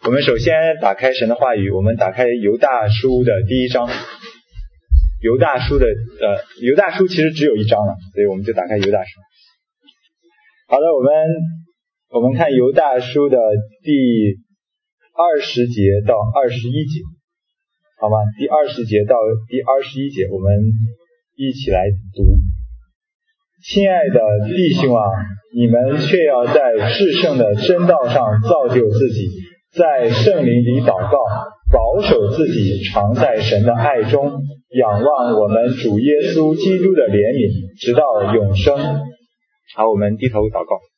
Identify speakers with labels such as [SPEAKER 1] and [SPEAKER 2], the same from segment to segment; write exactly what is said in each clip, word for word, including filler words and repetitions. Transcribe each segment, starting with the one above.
[SPEAKER 1] 我们首先打开神的话语，我们打开犹大书的第一章。犹大书的呃，犹大书其实只有一章了，所以我们就打开犹大书。好的，我们我们看犹大书的第二十节到二十一节，好吗？第二十节到第二十一节，我们一起来读。亲爱的弟兄啊，你们却要在至圣的真道上造就自己，在圣灵里祷告，保守自己常在神的爱中，仰望我们主耶稣基督的怜悯，直到永生。好，我们低头祷告。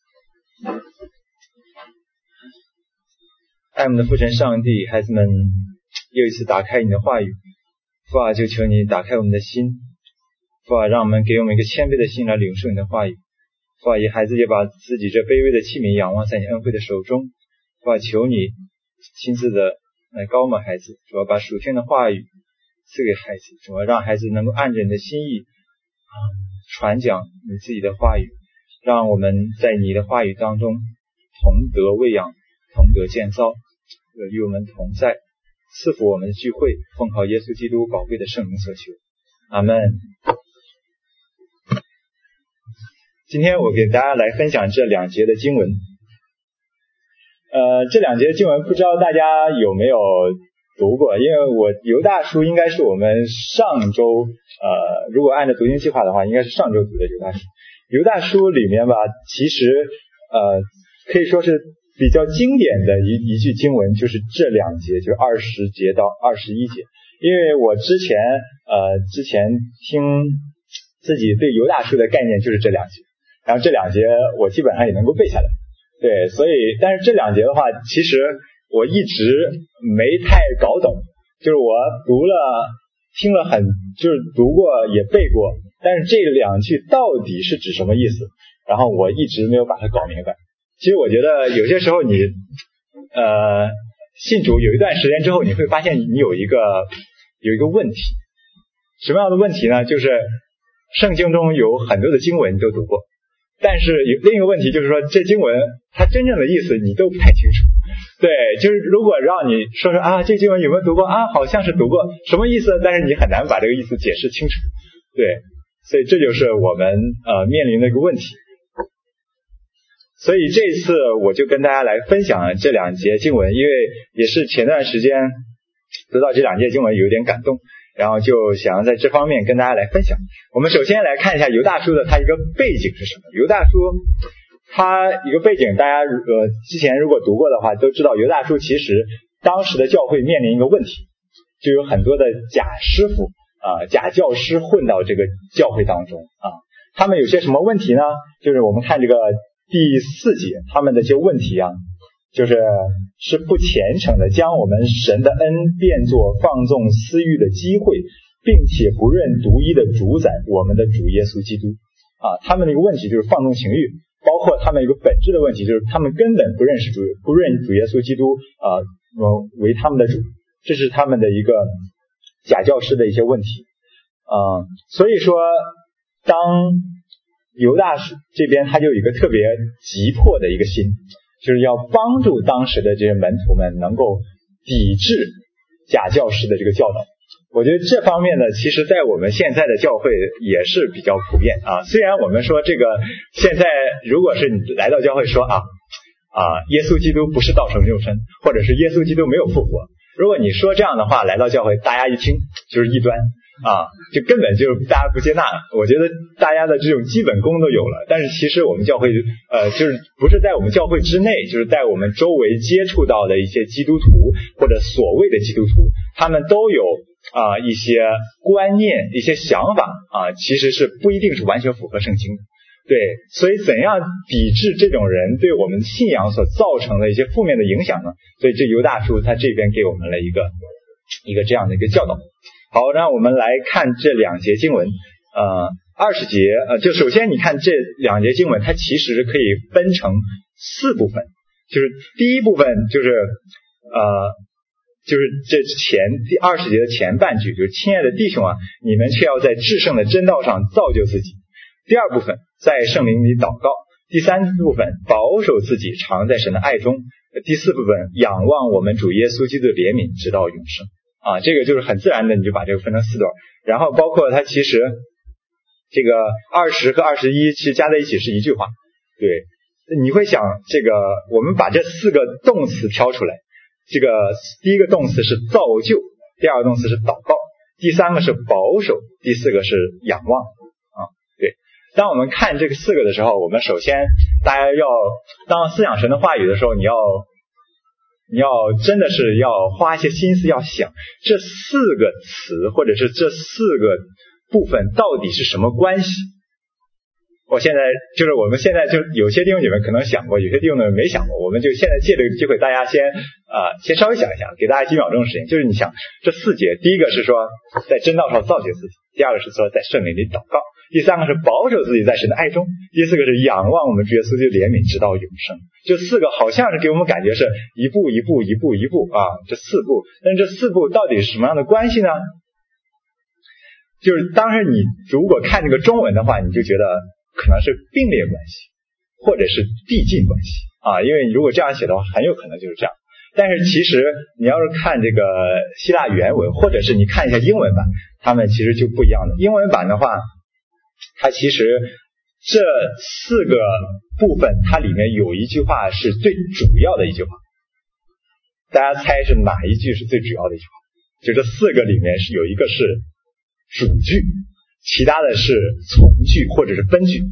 [SPEAKER 1] 爱我们的父神上帝，孩子们又一次打开你的话语，父啊，就求你打开我们的心，父啊，让我们给我们一个谦卑的心来领受你的话语。父啊，也孩子也把自己这卑微的器皿仰望在你恩惠的手中。父啊，求你亲自的来高牧孩子，主要把属天的话语赐给孩子，主要让孩子能够按着你的心意啊传讲你自己的话语，让我们在你的话语当中同得喂养，同得建造，与我们同在，赐福我们的聚会，奉靠耶稣基督宝贵的圣名所求，阿们。今天我给大家来分享这两节的经文。呃，这两节经文不知道大家有没有读过，因为我犹大书应该是我们上周呃，如果按照读经计划的话，应该是上周读的犹大书。犹大书里面吧，其实呃可以说是比较经典的一一句经文，就是这两节，就是二十节到二十一节。因为我之前呃之前听自己对犹大书的概念就是这两节，然后这两节我基本上也能够背下来。对，所以但是这两节的话，其实我一直没太搞懂，就是我读了听了很就是读过也背过，但是这两句到底是指什么意思，然后我一直没有把它搞明白。其实我觉得有些时候你呃信主有一段时间之后，你会发现你有一个有一个问题。什么样的问题呢？就是圣经中有很多的经文你都读过，但是有另一个问题就是说，这经文它真正的意思你都不太清楚。对，就是如果让你说说啊，这经文有没有读过啊，好像是读过，什么意思？但是你很难把这个意思解释清楚。对，所以这就是我们呃面临的一个问题。所以这次我就跟大家来分享这两节经文，因为也是前段时间读到这两节经文有点感动，然后就想要在这方面跟大家来分享。我们首先来看一下犹大书的它一个背景是什么。犹大书它一个背景，大家呃之前如果读过的话都知道，犹大书其实当时的教会面临一个问题，就有很多的假师傅啊、呃、假教师混到这个教会当中啊。他们有些什么问题呢？就是我们看这个第四节，他们的这些问题啊，就是是不虔诚的，将我们神的恩变作放纵私欲的机会，并且不认独一的主宰我们的主耶稣基督啊。他们的一个问题就是放纵情欲，包括他们一个本质的问题就是他们根本不认识主，不认主耶稣基督啊为他们的主，这是他们的一个假教师的一些问题啊。所以说当犹大这边他就有一个特别急迫的一个心，就是要帮助当时的这些门徒们能够抵制假教师的这个教导。我觉得这方面呢，其实在我们现在的教会也是比较普遍啊。虽然我们说这个现在如果是你来到教会说啊啊耶稣基督不是道成肉身，或者是耶稣基督没有复活，如果你说这样的话来到教会，大家一听就是异端啊，就根本就大家不接纳。我觉得大家的这种基本功都有了，但是其实我们教会呃，就是不是在我们教会之内，就是在我们周围接触到的一些基督徒或者所谓的基督徒，他们都有啊、呃、一些观念一些想法啊，其实是不一定是完全符合圣经的。对，所以怎样抵制这种人对我们信仰所造成的一些负面的影响呢？所以这犹大书他这边给我们了一个一个这样的一个教导。好，让我们来看这两节经文。呃，二十节，呃，就首先你看这两节经文，它其实可以分成四部分。就是第一部分就是呃，就是这前第二十节的前半句，就是亲爱的弟兄啊，你们却要在至圣的真道上造就自己。第二部分在圣灵里祷告。第三部分保守自己常在神的爱中。 第四部分仰望我们主耶稣基督的怜悯直到永生啊，这个就是很自然的你就把这个分成四段，然后包括它其实这个二十和二十一其实加在一起是一句话。对，你会想这个我们把这四个动词挑出来，这个第一个动词是造就，第二个动词是祷告，第三个是保守，第四个是仰望啊。对，当我们看这个四个的时候，我们首先大家要当思想神的话语的时候，你要你要真的是要花一些心思要想这四个词或者是这四个部分到底是什么关系。我现在就是我们现在就有些弟兄姐妹可能想过，有些弟兄姐妹没想过，我们就现在借这个机会大家先啊、呃、先稍微想一想，给大家几秒钟的时间。就是你想这四节，第一个是说在真道上造就自己，第二个是说在圣灵里祷告，第三个是保守自己在神的爱中，第四个是仰望我们主耶稣基督怜悯直到永生。这四个好像是给我们感觉是一步一步一步一步啊，这四步，但是这四步到底是什么样的关系呢？就是当时你如果看这个中文的话，你就觉得可能是并列关系或者是递进关系啊，因为如果这样写的话很有可能就是这样。但是其实你要是看这个希腊原文或者是你看一下英文版，他们其实就不一样的。英文版的话它其实这四个部分它里面有一句话是最主要的一句话，大家猜是哪一句是最主要的一句话？就这四个里面是有一个是主句，其他的是从句或者是分句。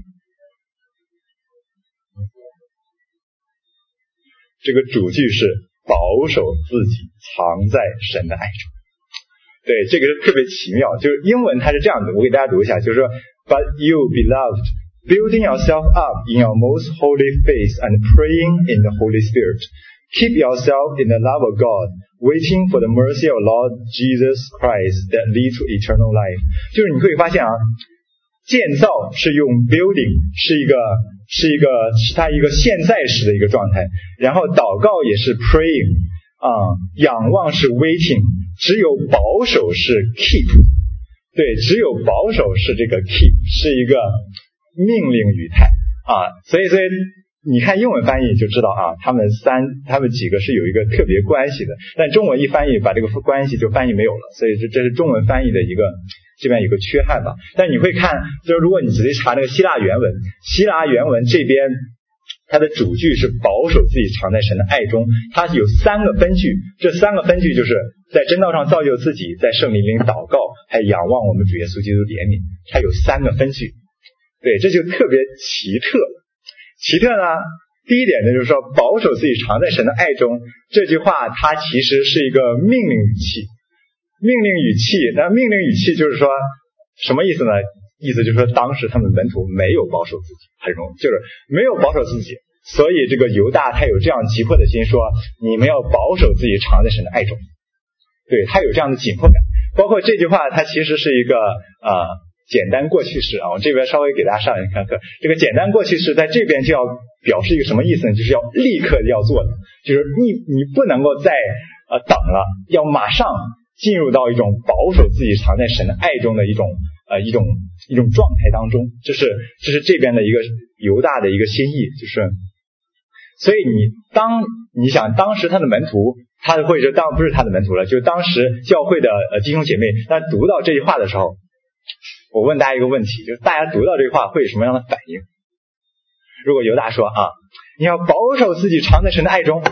[SPEAKER 1] 这个主句是保守自己藏在神的爱中。对，这个是特别奇妙，就是英文它是这样的，我给大家读一下，就是说 But you beloved, building yourself up in your most holy faith and praying in the Holy Spirit, keep yourself in the love of God, waiting for the mercy of Lord Jesus Christ that leads to eternal life. 就是你可以发现啊，建造是用 building 是一个是一个是它一个现在时的一个状态，然后祷告也是 praying 啊、嗯，仰望是 waiting， 只有保守是 keep。 对，只有保守是这个 keep， 是一个命令语态啊，所以所以你看英文翻译就知道啊，他们三他们几个是有一个特别关系的，但中文一翻译把这个关系就翻译没有了，所以这这是中文翻译的一个这边有个缺憾吧。但你会看，就是如果你仔细查那个希腊原文，希腊原文这边它的主句是保守自己藏在神的爱中，它有三个分句，这三个分句就是在真道上造就自己，在圣灵里祷告，还仰望我们主耶稣基督怜悯，它有三个分句。对，这就特别奇特。奇特呢，第一点呢就是说保守自己藏在神的爱中，这句话它其实是一个命令语气。命令语气，那命令语气就是说什么意思呢？意思就是说当时他们门徒没有保守自己，很容易就是没有保守自己，所以这个犹大他有这样急迫的心说，你们要保守自己藏在神的爱中。对，他有这样的紧迫感。包括这句话它其实是一个呃简单过去式啊，我这边稍微给大家上一堂课。这个简单过去式在这边就要表示一个什么意思呢？就是要立刻要做的，就是你你不能够再呃等了，要马上进入到一种保守自己藏在神的爱中的一种呃一种一种状态当中，这是这是这边的一个犹大的一个心意，就是所以你当你想当时他的门徒，他的会者当然不是他的门徒了，就是当时教会的呃弟兄姐妹，那读到这句话的时候，我问大家一个问题，就是大家读到这句话会有什么样的反应？如果犹大说啊，你要保守自己藏在神的爱中，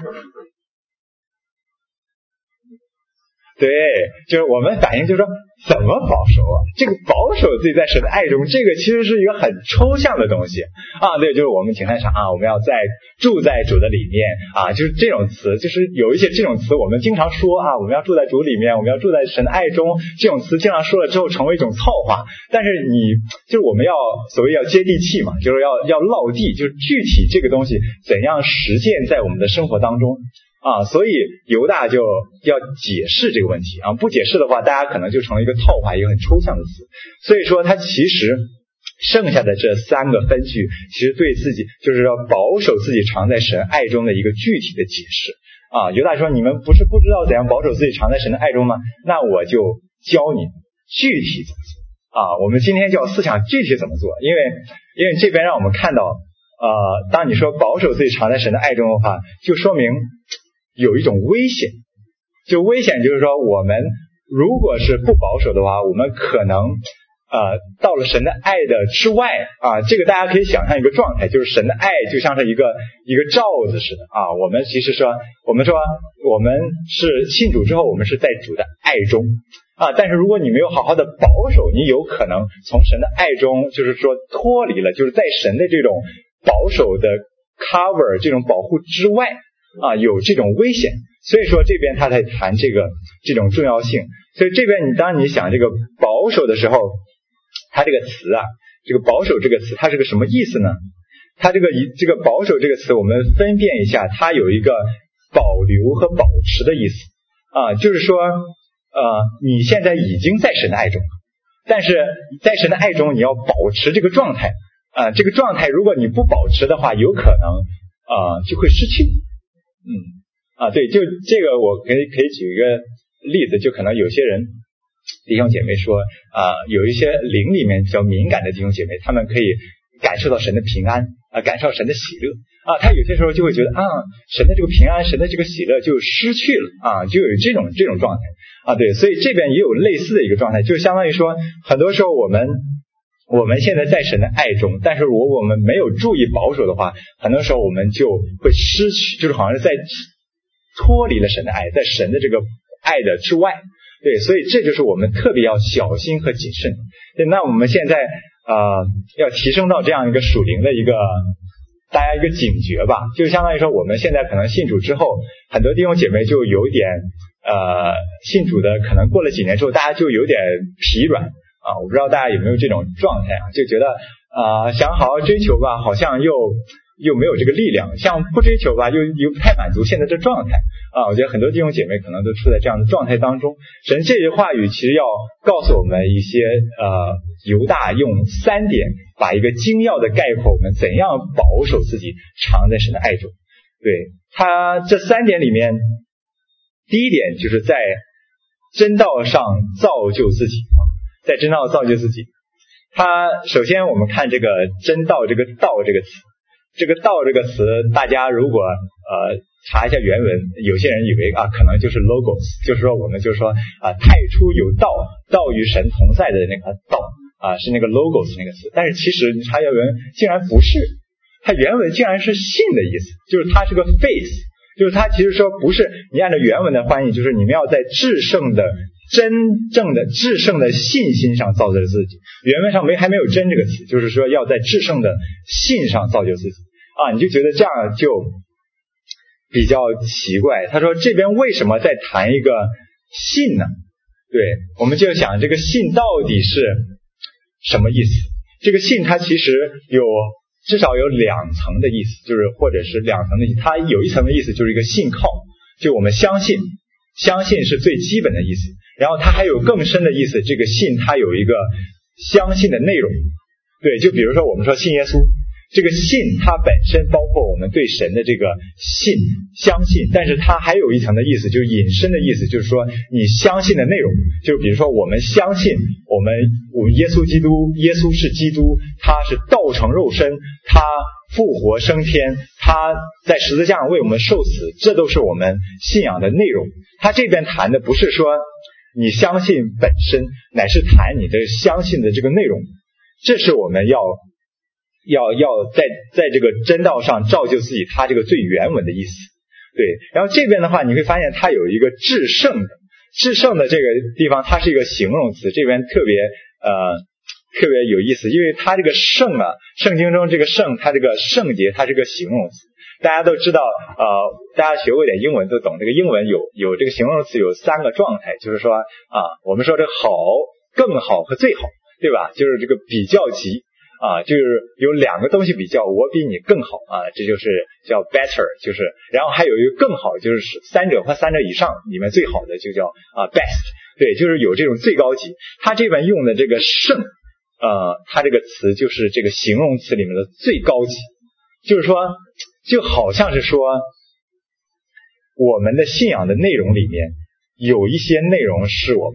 [SPEAKER 1] 对，就是我们反应就是说怎么保守啊？这个保守自己在神的爱中，这个其实是一个很抽象的东西啊。对，就是我们请太上啊，我们要在住在主的里面啊，就是这种词，就是有一些这种词我们经常说啊，我们要住在主里面，我们要住在神的爱中，这种词经常说了之后成为一种操话。但是你就是我们要所谓要接地气嘛，就是要要落地，就是具体这个东西怎样实践在我们的生活当中。啊，所以犹大就要解释这个问题啊，不解释的话，大家可能就成了一个套话，一个很抽象的词。所以说，他其实剩下的这三个分句，其实对自己就是要保守自己藏在神爱中的一个具体的解释啊。犹大说：“你们不是不知道怎样保守自己藏在神的爱中吗？那我就教你具体怎么做啊。我们今天就要思想具体怎么做，因为因为这边让我们看到呃，当你说保守自己常在神的爱中的话，就说明有一种危险。就危险就是说，我们如果是不保守的话，我们可能呃到了神的爱的之外啊。这个大家可以想象一个状态，就是神的爱就像是一个一个罩子似的啊。我们其实说，我们说我们是信主之后，我们是在主的爱中啊。但是如果你没有好好的保守，你有可能从神的爱中就是说脱离了，就是在神的这种保守的 cover 这种保护之外啊，有这种危险。所以说这边他在谈这个这种重要性。所以这边你当你想这个保守的时候，它这个词啊，这个保守这个词它是个什么意思呢？它这个这个保守这个词我们分辨一下，它有一个保留和保持的意思啊，就是说呃你现在已经在神的爱中，但是在神的爱中你要保持这个状态啊，这个状态如果你不保持的话，有可能啊就会失去。嗯啊，对，就这个我可以可以举一个例子，就可能有些人弟兄姐妹说啊，有一些灵里面比较敏感的弟兄姐妹，他们可以感受到神的平安啊，感受到神的喜乐啊，他有些时候就会觉得啊，神的这个平安，神的这个喜乐就失去了啊，就有这种这种状态啊，对，所以这边也有类似的一个状态，就相当于说，很多时候我们我们现在在神的爱中，但是如果我们没有注意保守的话，很多时候我们就会失去，就是好像是在脱离了神的爱，在神的这个爱的之外。对，所以这就是我们特别要小心和谨慎。对，那我们现在呃要提升到这样一个属灵的一个大家一个警觉吧，就相当于说我们现在可能信主之后，很多弟兄姐妹就有点呃信主的可能过了几年之后，大家就有点疲软啊，我不知道大家有没有这种状态啊，就觉得啊、呃、想好好追求吧，好像又又没有这个力量，像不追求吧又又不太满足现在这状态啊，我觉得很多弟兄姐妹可能都处在这样的状态当中。神这些话语其实要告诉我们一些呃犹大用三点把一个精要的概括我们怎样保守自己常在神的爱中。对，他这三点里面，第一点就是在真道上造就自己，在真道造就自己。他首先我们看这个真道，这个道这个词，这个道这个词大家如果呃查一下原文，有些人以为啊可能就是 logos， 就是说我们就说啊太初有道，道与神同在的那个道啊是那个 logos 那个词，但是其实你查原文竟然不是，它原文竟然是信的意思，就是它是个 faith， 就是它其实说不是，你按照原文的翻译就是你们要在至圣的真正的至圣的信心上造就自己，原文上没还没有真这个词，就是说要在至圣的信上造就自己啊，你就觉得这样就比较奇怪。他说这边为什么在谈一个信呢？对，我们就想这个信到底是什么意思？这个信它其实有至少有两层的意思，就是或者是两层的意思。它有一层的意思就是一个信靠，就我们相信，相信是最基本的意思。然后它还有更深的意思，这个信它有一个相信的内容。对，就比如说我们说信耶稣，这个信它本身包括我们对神的这个信相信，但是它还有一层的意思，就是引申的意思，就是说你相信的内容，就比如说我们相信我们我们耶稣基督，耶稣是基督，他是道成肉身，他复活升天，他在十字架上为我们受死，这都是我们信仰的内容。他这边谈的不是说你相信本身，乃是谈你的相信的这个内容，这是我们要要要在在这个真道上造就自己，他这个最原文的意思。对，然后这边的话你会发现它有一个至圣的，至圣的这个地方它是一个形容词，这边特别呃特别有意思，因为它这个圣啊，圣经中这个圣，它这个圣洁它是个形容词。大家都知道呃大家学过一点英文都懂，这个英文有有这个形容词有三个状态，就是说啊我们说这好、更好和最好，对吧？就是这个比较级啊，就是有两个东西比较，我比你更好啊，这就是叫 better， 就是然后还有一个更好，就是三者或三者以上里面最好的就叫啊 best， 对，就是有这种最高级。他这边用的这个圣呃他这个词就是这个形容词里面的最高级，就是说就好像是说我们的信仰的内容里面有一些内容是我们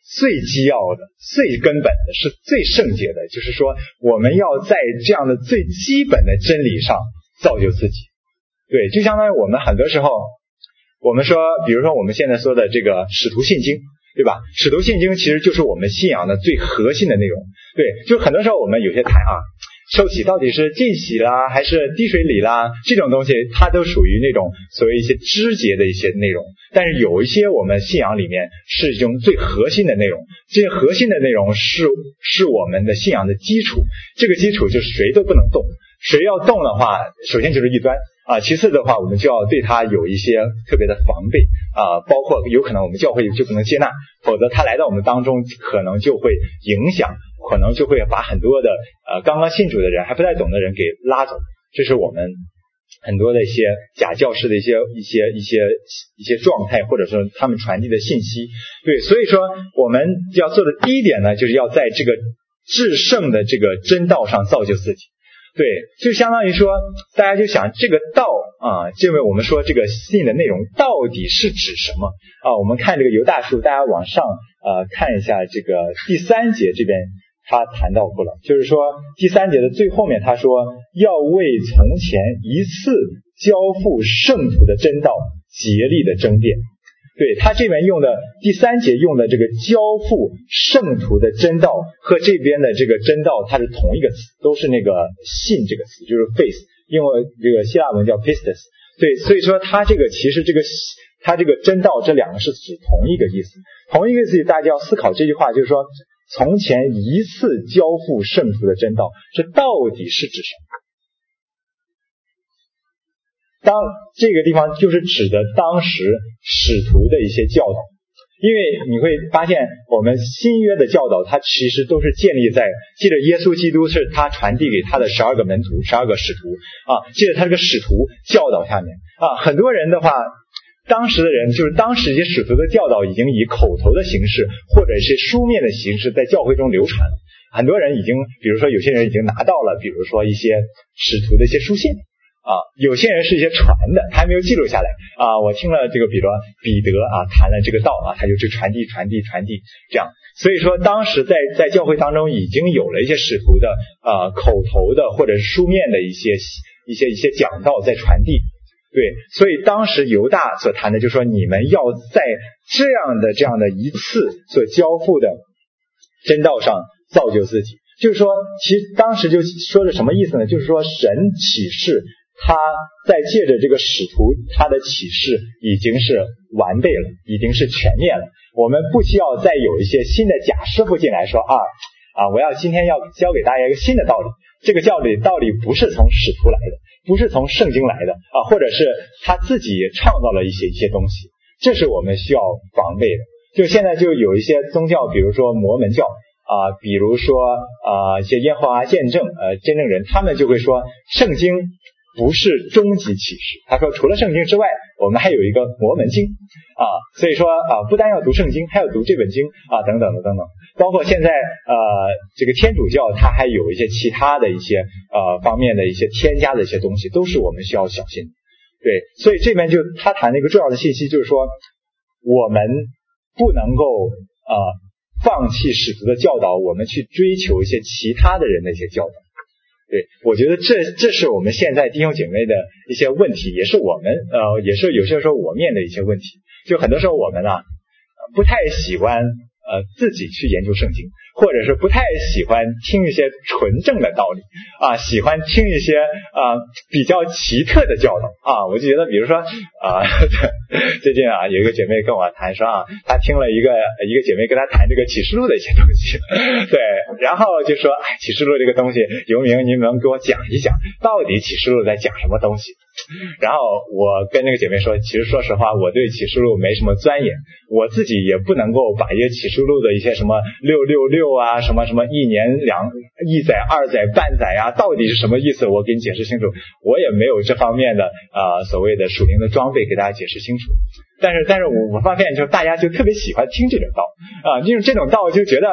[SPEAKER 1] 最基要的、最根本的，是最圣洁的，就是说我们要在这样的最基本的真理上造就自己。对，就相当于我们很多时候，我们说比如说我们现在说的这个使徒信经，对吧？使徒信经其实就是我们信仰的最核心的内容。对，就很多时候我们有些谈啊，受洗到底是浸洗啦还是滴水礼啦，这种东西它都属于那种所谓一些枝节的一些内容，但是有一些我们信仰里面是一种最核心的内容，这些核心的内容是是我们的信仰的基础，这个基础就是谁都不能动，谁要动的话，首先就是异端啊，其次的话我们就要对他有一些特别的防备啊，包括有可能我们教会就不能接纳，否则他来到我们当中可能就会影响，可能就会把很多的呃刚刚信主的人还不太懂的人给拉走，这是我们很多的一些假教师的一些一些一些一些状态，或者说他们传递的信息。对，所以说我们要做的第一点呢，就是要在这个至圣的这个真道上造就自己。对，就相当于说大家就想这个道啊，因为我们说这个信的内容到底是指什么啊？我们看这个犹大书，大家往上呃看一下这个第三节这边他谈到过了，就是说第三节的最后面他说要为从前一次交付圣徒的真道竭力的争辩。对，他这边用的第三节用的这个交付圣徒的真道和这边的这个真道它是同一个词，都是那个信这个词，就是 faith， 因为这个希腊文叫 pistis。 对，所以说他这个其实这个他这个真道这两个是指同一个意思，同一个意思大家要思考这句话，就是说从前一次交付圣徒的真道，这到底是指什么？当这个地方就是指的当时使徒的一些教导，因为你会发现我们新约的教导它其实都是建立在记得耶稣基督是他传递给他的十二个门徒十二个使徒啊，记得他这个使徒教导下面啊，很多人的话当时的人就是当时一些使徒的教导已经以口头的形式或者是书面的形式在教会中流传了，很多人已经比如说有些人已经拿到了比如说一些使徒的一些书信啊，有些人是一些传的，他还没有记录下来啊。我听了这个，比如说彼得啊谈了这个道啊，他就去传递传递传递这样。所以说当时在在教会当中已经有了一些使徒的啊口头的或者是书面的一些一些一些讲道在传递。对，所以当时犹大所谈的就是说你们要在这样的这样的一次所交付的真道上造就自己。就是说其实当时就说的什么意思呢？就是说神启示他在借着这个使徒他的启示已经是完备了，已经是全面了，我们不需要再有一些新的假师傅进来说啊啊，我要今天要教给大家一个新的道理，这个教理道理不是从使徒来的，不是从圣经来的啊，或者是他自己创造了一些一些东西，这是我们需要防备的。就现在就有一些宗教，比如说摩门教啊、呃，比如说啊、呃、一些耶和华见证呃见证人，他们就会说圣经不是终极启示，他说除了圣经之外我们还有一个摩门经啊，所以说啊不单要读圣经还要读这本经啊等等的等等，包括现在呃这个天主教它还有一些其他的一些呃方面的一些添加的一些东西，都是我们需要小心。对，所以这边就他谈的一个重要的信息就是说我们不能够呃放弃使徒的教导，我们去追求一些其他的人的一些教导。对，我觉得这这是我们现在弟兄姐妹的一些问题，也是我们呃也是有些时候我面的一些问题。就很多时候我们啊不太喜欢呃自己去研究圣经，或者是不太喜欢听一些纯正的道理啊，喜欢听一些啊比较奇特的教导啊。我就觉得比如说啊最近啊有一个姐妹跟我谈说啊，她听了一个一个姐妹跟她谈这个启示录的一些东西，对，然后就说哎，启示录这个东西游明你能给我讲一讲到底启示录在讲什么东西。然后我跟那个姐妹说，其实说实话我对启示录没什么钻研，我自己也不能够把一些启示录的一些什么六六六啊什么什么一年两一载二载半载啊到底是什么意思我给你解释清楚，我也没有这方面的呃所谓的属灵的装备给大家解释清楚。但是但是我我发现就大家就特别喜欢听这种道啊，因为这种道就觉得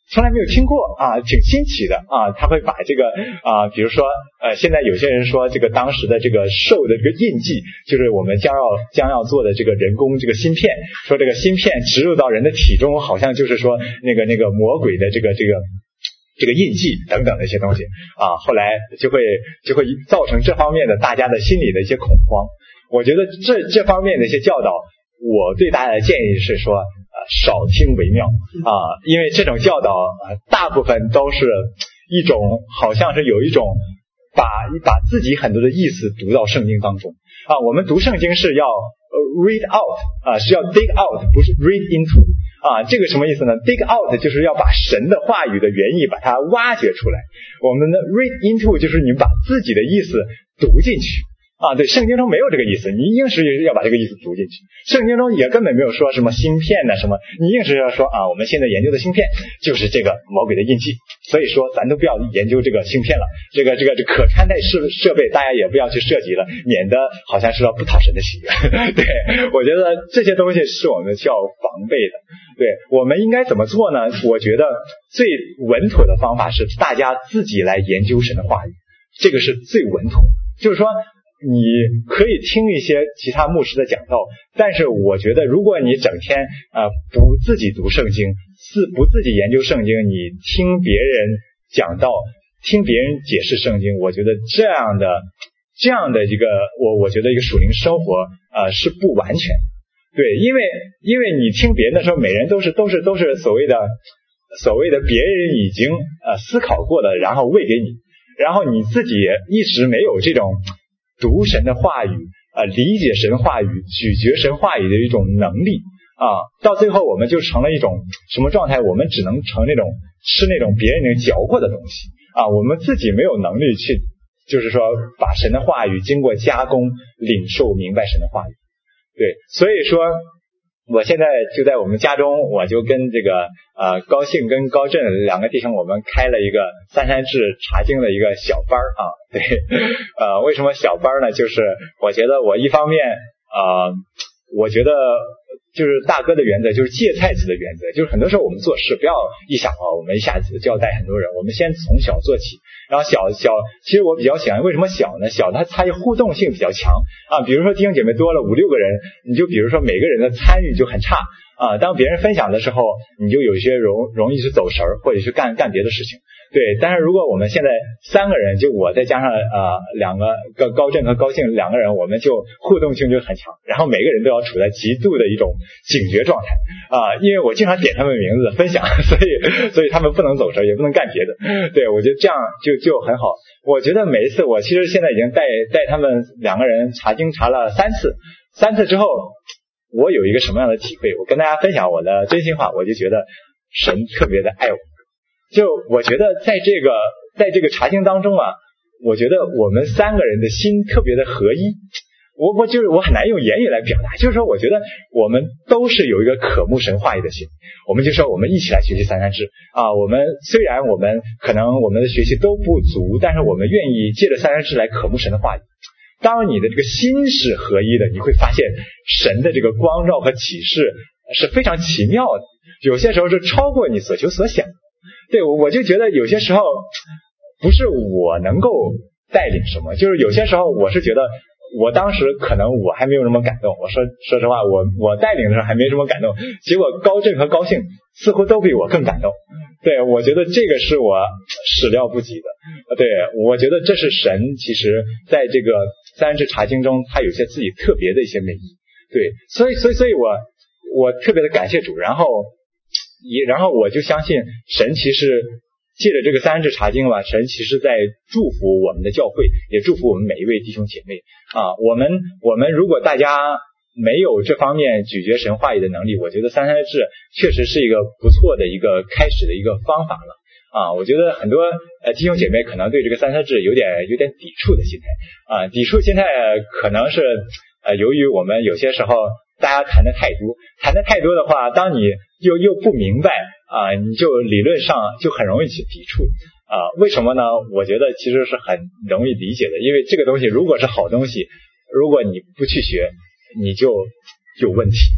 [SPEAKER 1] 从来没有听过啊，挺新奇的啊。他会把这个啊，比如说呃，现在有些人说这个当时的这个兽的这个印记，就是我们将要将要做的这个人工这个芯片，说这个芯片植入到人的体中，好像就是说那个那个魔鬼的这个这个这个印记等等的一些东西啊。后来就会就会造成这方面的大家的心理的一些恐慌。我觉得这这方面的一些教导，我对大家的建议是说，呃，少听为妙啊，因为这种教导啊，大部分都是一种好像是有一种把把自己很多的意思读到圣经当中啊。我们读圣经是要 read out 啊，是要 dig out， 不是 read into 啊。这个什么意思呢？ dig out 就是要把神的话语的原意把它挖掘出来。我们的 read into 就是你把自己的意思读进去。啊，对，圣经中没有这个意思，你硬是要把这个意思读进去。圣经中也根本没有说什么芯片呢，什么，你硬是要说啊，我们现在研究的芯片就是这个魔鬼的印记，所以说咱都不要研究这个芯片了，这个这个这可穿戴设设备大家也不要去涉及了，免得好像是要不讨神的喜悦。对，我觉得这些东西是我们需要防备的。对，我们应该怎么做呢？我觉得最稳妥的方法是大家自己来研究神的话语，这个是最稳妥。就是说你可以听一些其他牧师的讲道，但是我觉得如果你整天呃不自己读圣经，自不自己研究圣经，你听别人讲道，听别人解释圣经，我觉得这样的这样的一个我我觉得一个属灵生活呃是不完全。对，因为因为你听别人的时候，每人都是都是都是所谓的所谓的别人已经呃思考过的，然后喂给你，然后你自己一直没有这种读神的话语呃理解神话语咀嚼神话语的一种能力啊，到最后我们就成了一种什么状态？我们只能成那种吃那种别人能嚼过的东西啊，我们自己没有能力去就是说把神的话语经过加工领受明白神的话语。对，所以说我现在就在我们家中，我就跟这个呃高兴跟高振两个弟兄，我们开了一个三山志查经的一个小班啊。对，呃，为什么小班呢？就是我觉得我一方面呃，我觉得就是大哥的原则，就是芥菜籽的原则，就是很多时候我们做事不要一想啊，我们一下子就要带很多人，我们先从小做起。然后小小，其实我比较喜欢，为什么小呢？小它参与互动性比较强啊。比如说弟兄姐妹多了五六个人，你就比如说每个人的参与就很差啊。当别人分享的时候，你就有一些容容易去走神儿，或者去干干别的事情。对，但是如果我们现在三个人，就我再加上呃两个高高振和高兴两个人，我们就互动性就很强，然后每个人都要处在极度的一种警觉状态啊，因为我经常点他们名字分享，所以所以他们不能走神，也不能干别的。对，我觉得这样就就很好。我觉得每一次我其实现在已经带带他们两个人查经查了三次，三次之后我有一个什么样的体会？我跟大家分享我的真心话，我就觉得神特别的爱我。就我觉得在这个在这个查经当中啊，我觉得我们三个人的心特别的合一。我我就是我很难用言语来表达，就是说我觉得我们都是有一个渴慕神话语的心。我们就说我们一起来学习三三志啊，我们虽然我们可能我们的学习都不足，但是我们愿意借着三三志来渴慕神的话语。当你的这个心是合一的，你会发现神的这个光照和启示是非常奇妙的，有些时候是超过你所求所想。对，我就觉得有些时候不是我能够带领什么，就是有些时候我是觉得我当时可能我还没有那么感动，我说说实话，我我带领的时候还没什么感动，结果高振和高兴似乎都比我更感动。对，我觉得这个是我始料不及的。对，我觉得这是神其实在这个三志查经中，他有些自己特别的一些美意。对，所以所以所以我我特别的感谢主，然后也然后我就相信神其实借着这个三志查经吧，神其实在祝福我们的教会，也祝福我们每一位弟兄姐妹啊。我们我们如果大家没有这方面咀嚼神话语的能力，我觉得三三志确实是一个不错的一个开始的一个方法了啊。我觉得很多呃弟兄姐妹可能对这个三三志有点有点抵触的心态啊，抵触心态可能是呃由于我们有些时候大家谈的太多，谈的太多的话，当你又又不明白啊，你就理论上就很容易去抵触啊。为什么呢？我觉得其实是很容易理解的，因为这个东西如果是好东西，如果你不去学，你就有问题。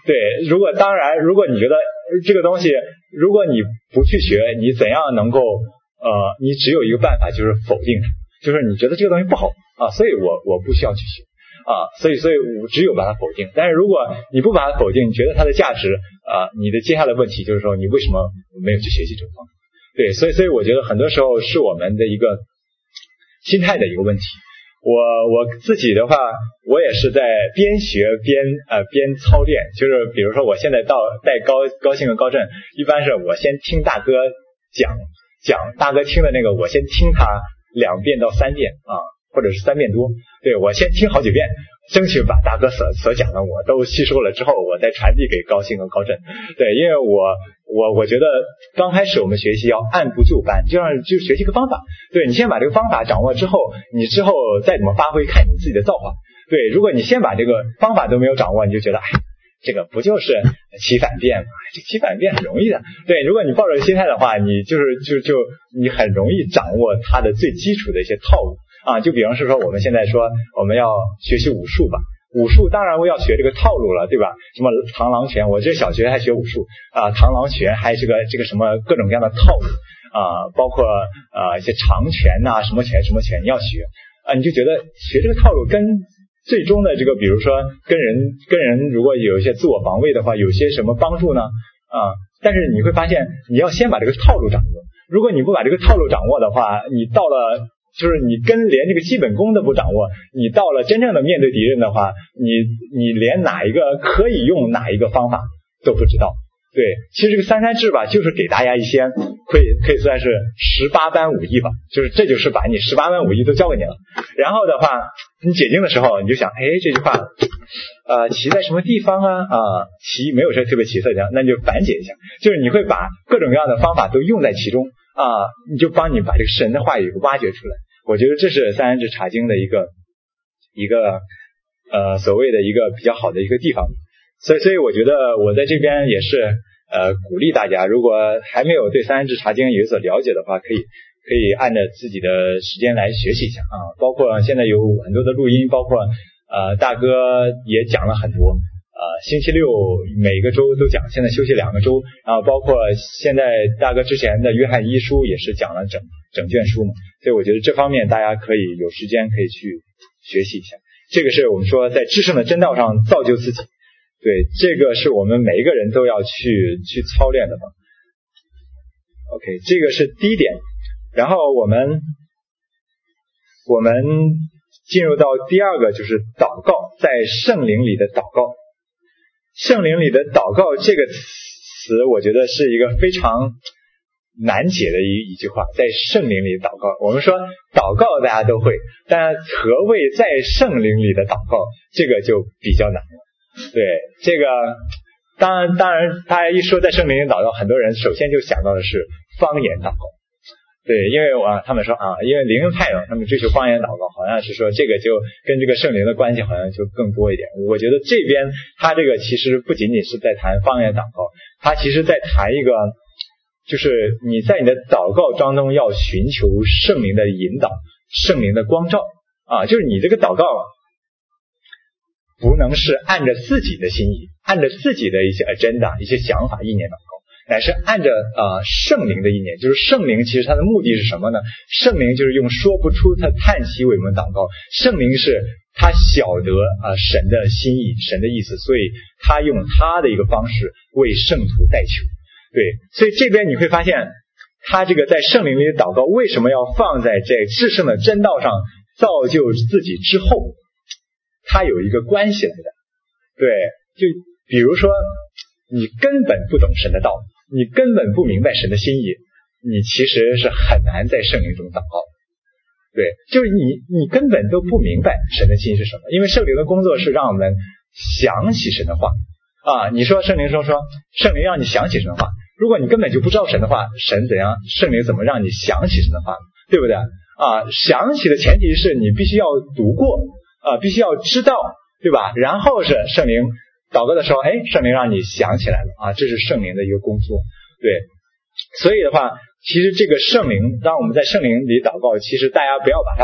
[SPEAKER 1] 对，如果当然，如果你觉得这个东西，如果你不去学，你怎样能够呃，你只有一个办法就是否定它，就是你觉得这个东西不好啊，所以我我不需要去学啊，所以所以我只有把它否定。但是如果你不把它否定，你觉得它的价值啊，你的接下来问题就是说你为什么没有去学习这个方法？对，所以所以我觉得很多时候是我们的一个心态的一个问题。我我自己的话，我也是在边学边呃边操练，就是比如说我现在到带高高兴和高振，一般是我先听大哥讲讲大哥听的那个，我先听他两遍到三遍啊，或者是三遍多，对，我先听好几遍，争取把大哥所所讲的我都吸收了之后，我再传递给高兴和高振。对，因为我我我觉得刚开始我们学习要按部就班，就让就学习一个方法。对，你先把这个方法掌握之后，你之后再怎么发挥看你自己的造化。对，如果你先把这个方法都没有掌握，你就觉得哎，这个不就是起反变吗？这起反变很容易的。对，如果你抱着心态的话，你就是就就你很容易掌握它的最基础的一些套路啊。就比方是说我们现在说我们要学习武术吧，武术当然我要学这个套路了，对吧？什么螳螂拳，我这小学还学武术啊，螳螂拳还有这个这个什么各种各样的套路啊，包括啊一些长拳呐、啊，什么拳什么拳你要学啊，你就觉得学这个套路跟最终的这个比如说跟人跟人如果有一些自我防卫的话，有些什么帮助呢？啊，但是你会发现你要先把这个套路掌握，如果你不把这个套路掌握的话，你到了就是你跟连这个基本功都不掌握，你到了真正的面对敌人的话，你你连哪一个可以用哪一个方法都不知道。对，其实这个三三制吧，就是给大家一些可以可以算是十八般武艺吧，就是这就是把你十八般武艺都教给你了。然后的话，你解经的时候你就想，哎，这句话呃奇在什么地方啊？啊，奇没有什么特别奇特的，那你就反解一下，就是你会把各种各样的方法都用在其中啊，你就帮你把这个神的话语挖掘出来。我觉得这是三三制查经的一个一个呃所谓的一个比较好的一个地方。所以所以我觉得我在这边也是呃鼓励大家，如果还没有对三三制查经有所了解的话，可以可以按照自己的时间来学习一下啊。包括现在有很多的录音，包括呃大哥也讲了很多，呃星期六每个周都讲，现在休息两个周，然后包括现在大哥之前的约翰一书也是讲了整整卷书嘛，所以我觉得这方面大家可以有时间可以去学习一下。这个是我们说在至圣的真道上造就自己。对，这个是我们每一个人都要去去操练的嘛。OK， 这个是第一点。然后我们我们进入到第二个，就是祷告，在圣灵里的祷告。圣灵里的祷告这个词，我觉得是一个非常难解的一一句话，在圣灵里祷告。我们说祷告大家都会，但何谓在圣灵里的祷告，这个就比较难了。对，这个当然当然大家一说在圣灵里祷告，很多人首先就想到的是方言祷告。对，因为我他们说啊，因为灵恩派嘛，他们追求方言祷告，好像是说这个就跟这个圣灵的关系好像就更多一点。我觉得这边他这个其实不仅仅是在谈方言祷告，他其实在谈一个就是你在你的祷告当中要寻求圣灵的引导，圣灵的光照啊，就是你这个祷告不能是按着自己的心意，按着自己的一些 agenda 一些想法意念祷告，乃是按着呃圣灵的意念。就是圣灵其实它的目的是什么呢？圣灵就是用说不出他叹息为我们祷告，圣灵是他晓得啊、呃、神的心意，神的意思，所以他用他的一个方式为圣徒代求。对，所以这边你会发现他这个在圣灵里的祷告为什么要放在这至圣的真道上造就自己之后，它有一个关系来的。对，就比如说你根本不懂神的道，你根本不明白神的心意，你其实是很难在圣灵中祷告。对，就是你你根本都不明白神的心意是什么，因为圣灵的工作是让我们想起神的话啊。你说圣灵说说圣灵让你想起神的话，如果你根本就不知道神的话，神怎样圣灵怎么让你想起神的话，对不对啊？想起的前提是你必须要读过啊，必须要知道，对吧？然后是圣灵祷告的时候，哎，圣灵让你想起来了啊，这是圣灵的一个工作。对，所以的话，其实这个圣灵，当我们在圣灵里祷告，其实大家不要把它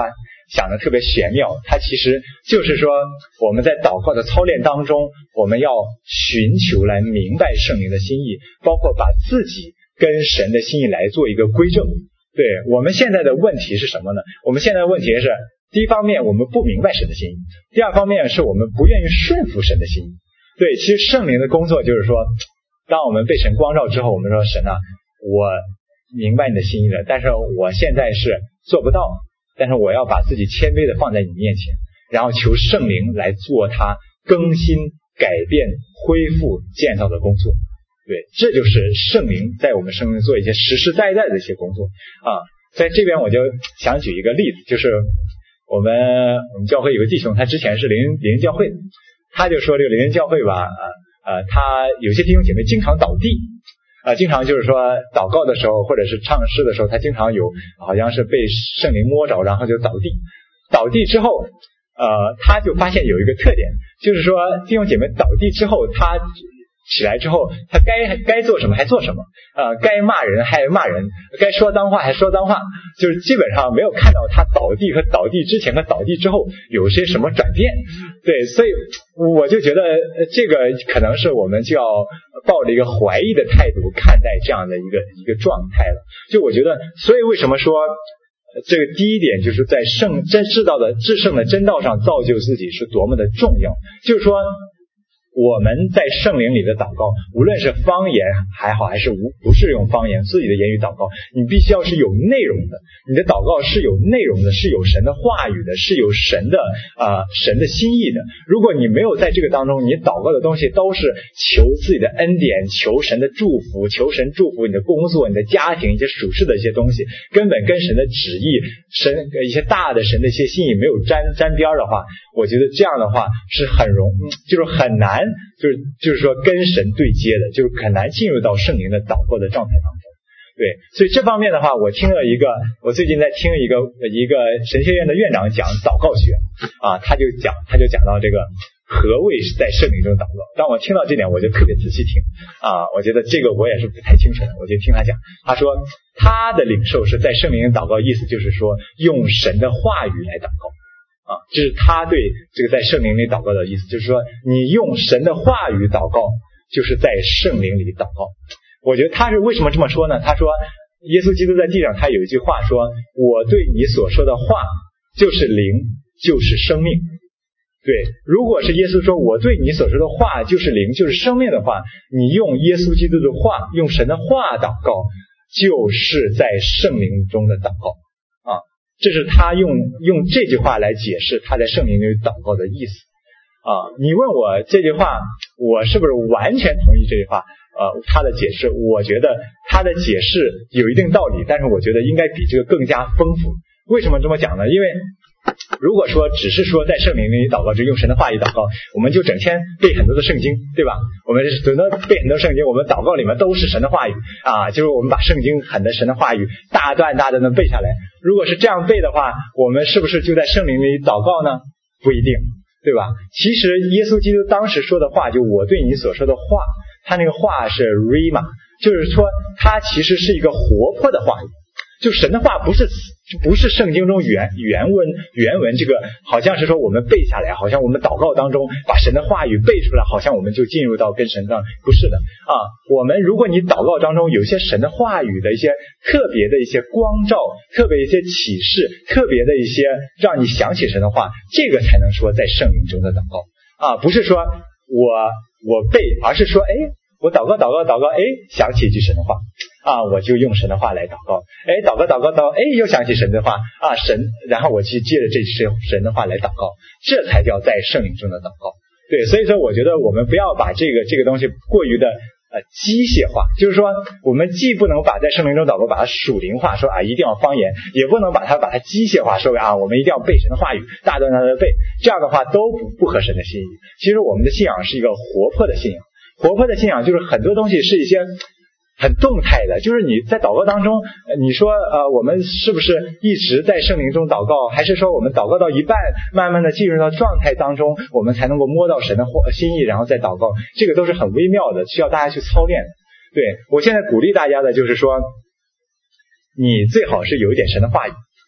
[SPEAKER 1] 想的特别玄妙，它其实就是说我们在祷告的操练当中，我们要寻求来明白圣灵的心意，包括把自己跟神的心意来做一个归正。对，我们现在的问题是什么呢？我们现在的问题是，第一方面我们不明白神的心意，第二方面是我们不愿意顺服神的心意。对，其实圣灵的工作就是说，当我们被神光照之后，我们说神啊，我明白你的心意了，但是我现在是做不到，但是我要把自己谦卑的放在你面前，然后求圣灵来做他更新、改变、恢复、建造的工作。对，这就是圣灵在我们生命做一些实实在在的一些工作啊。在这边我就想举一个例子，就是我们我们教会有个弟兄，他之前是灵灵恩教会，他就说这个灵恩教会吧，呃呃，他有些弟兄姐妹经常倒地。啊，经常就是说祷告的时候或者是唱诗的时候，他经常有好像是被圣灵摸着，然后就倒地。倒地之后，呃，他就发现有一个特点，就是说弟兄姐妹倒地之后，他起来之后，他该该做什么还做什么，呃，该骂人还骂人，该说脏话还说脏话，就是基本上没有看到他倒地和倒地之前和倒地之后有些什么转变。对，所以我就觉得这个可能是我们就要抱着一个怀疑的态度看待这样的一个一个状态了。就我觉得，所以为什么说这个第一点就是在圣真至道的至圣的真道上造就自己是多么的重要，就是说我们在圣灵里的祷告，无论是方言还好，还是无不是用方言自己的言语祷告，你必须要是有内容的，你的祷告是有内容的，是有神的话语的，是有神的啊、呃、神的心意的。如果你没有在这个当中，你祷告的东西都是求自己的恩典，求神的祝福，求神祝福你的工作、你的家庭，一些属世的一些东西，根本跟神的旨意、神一些大的神的一些心意没有沾沾边的话，我觉得这样的话是很容就是很难。就是就是说跟神对接的，就是很难进入到圣灵的祷告的状态当中。对，所以这方面的话，我听了一个，我最近在听一个一个神学院的院长讲祷告学啊，他就讲他就讲到这个何谓是在圣灵中祷告。当我听到这点，我就特别仔细听啊，我觉得这个我也是不太清楚的，我就听他讲。他说他的领受是在圣灵祷告，意思就是说用神的话语来祷告。啊，这是他对这个在圣灵里祷告的意思，就是说你用神的话语祷告，就是在圣灵里祷告。我觉得他是为什么这么说呢？他说耶稣基督在地上他有一句话说，我对你所说的话就是灵，就是生命。对，如果是耶稣说我对你所说的话就是灵，就是生命的话，你用耶稣基督的话，用神的话祷告，就是在圣灵中的祷告啊。这是他用用这句话来解释他在圣灵里祷告的意思啊。你问我这句话，我是不是完全同意这句话？呃，他的解释，我觉得他的解释有一定道理，但是我觉得应该比这个更加丰富。为什么这么讲呢？因为如果说只是说在圣灵里祷告，就用神的话语祷告，我们就整天背很多的圣经，对吧？我们整天背很多圣经，我们祷告里面都是神的话语啊，就是我们把圣经很多神的话语大段大段的背下来。如果是这样背的话，我们是不是就在圣灵里祷告呢？不一定，对吧？其实耶稣基督当时说的话，就我对你所说的话，他那个话是 rhema， 就是说他其实是一个活泼的话语。就神的话不是不是圣经中原原文原文这个好像是说我们背下来，好像我们祷告当中把神的话语背出来，好像我们就进入到跟神上，不是的啊。我们如果你祷告当中有一些神的话语的一些特别的一些光照，特别一些启示，特别的一些让你想起神的话，这个才能说在圣灵中的祷告啊，不是说我我背，而是说哎我祷告祷告祷告，哎，想起一句神的话啊，我就用神的话来祷告，哎，祷告祷告祷告，哎，又想起神的话啊，神，然后我去借着这句神的话来祷告，这才叫在圣灵中的祷告。对，所以说我觉得我们不要把这个这个东西过于的呃机械化，就是说我们既不能把在圣灵中祷告把它属灵化，说啊一定要方言，也不能把它把它机械化，说啊我们一定要背神的话语，大段大段的背，这样的话都不不合神的心意。其实我们的信仰是一个活泼的信仰。活泼的信仰就是很多东西是一些很动态的，就是你在祷告当中，你说呃我们是不是一直在圣灵中祷告，还是说我们祷告到一半慢慢的进入到状态当中，我们才能够摸到神的心意然后再祷告，这个都是很微妙的，需要大家去操练。对，我现在鼓励大家的就是说你最好是有一点神的话语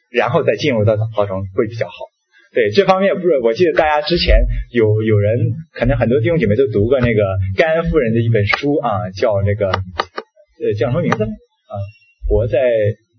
[SPEAKER 1] 然后再进入到祷告中会比较好。对，这方面不是，我记得大家之前有有人可能很多弟兄姐妹都读过那个甘恩夫人的一本书啊，叫那个呃叫什么名字啊？活在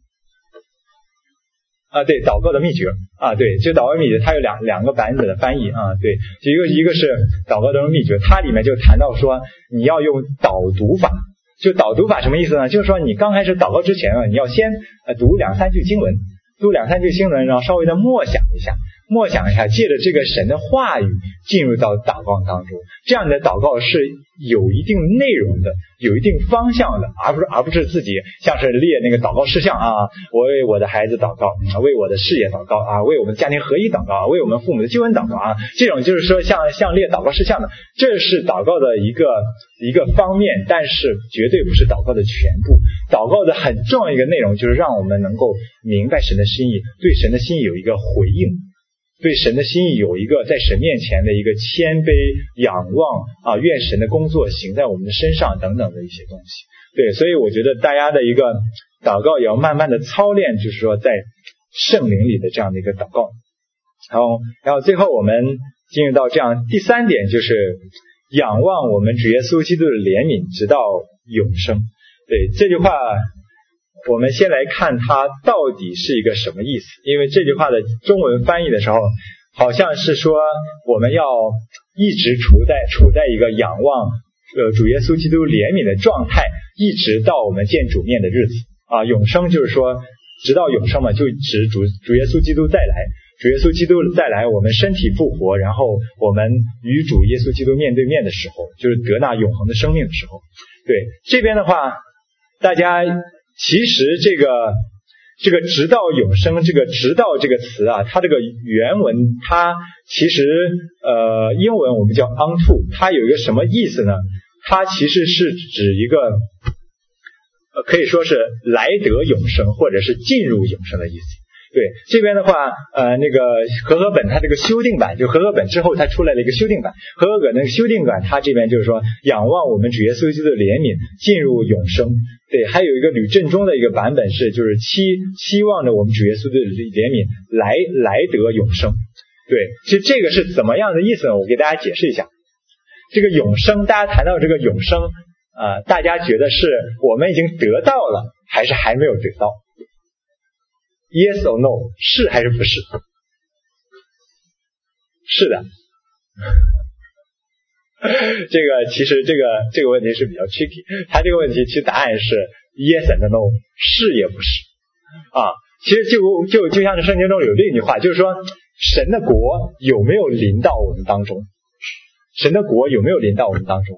[SPEAKER 1] 啊对，祷告的秘诀啊，对，这祷告秘诀它有两两个版本的翻译啊，对，一个一个是祷告的秘诀，它里面就谈到说你要用导读法。就导读法什么意思呢？就是说你刚开始祷告之前啊，你要先呃读两三句经文，读两三句经文，然后稍微的默想一下。默想一下，借着这个神的话语进入到祷告当中，这样的祷告是有一定内容的，有一定方向的，而不是而不是自己像是列那个祷告事项啊，我为我的孩子祷告，嗯、为我的事业祷告啊，为我们家庭合一祷告啊，为我们父母的救恩祷告啊，这种就是说像像列祷告事项的，这是祷告的一个一个方面，但是绝对不是祷告的全部。祷告的很重要一个内容就是让我们能够明白神的心意，对神的心意有一个回应。对神的心意有一个在神面前的一个谦卑仰望啊，愿神的工作行在我们的身上等等的一些东西。对，所以我觉得大家的一个祷告也要慢慢的操练，就是说在圣灵里的这样的一个祷告。然后然后最后我们进入到这样第三点，就是仰望我们主耶稣基督的怜悯直到永生。对，这句话我们先来看它到底是一个什么意思，因为这句话的中文翻译的时候好像是说我们要一直处在处在一个仰望呃主耶稣基督怜悯的状态，一直到我们见主面的日子啊。永生就是说直到永生嘛，就指主主耶稣基督再来，主耶稣基督再来，我们身体复活，然后我们与主耶稣基督面对面的时候，就是得那永恒的生命的时候。对，这边的话大家其实这个这个直到永生，这个直到这个词啊，它这个原文它其实呃英文我们叫 unto， 它有一个什么意思呢？它其实是指一个呃可以说是来得永生或者是进入永生的意思。对，这边的话呃那个和合本它这个修订版，就和合本之后它出来了一个修订版，和合本那个修订版它这边就是说仰望我们主耶稣基督的怜悯进入永生。对，还有一个吕振中的一个版本是就是期期望着我们主耶稣的怜悯来来得永生。对，其实这个是怎么样的意思呢？我给大家解释一下。这个永生，大家谈到这个永生呃，大家觉得是我们已经得到了还是还没有得到？ Yes or no， 是还是不是？是的。这个其实这个这个问题是比较 tricky， 它这个问题其实答案是 yes and no， 是也不是啊。其实就就就像是圣经中有另一句话，就是说神的国有没有临到我们当中？神的国有没有临到我们当中？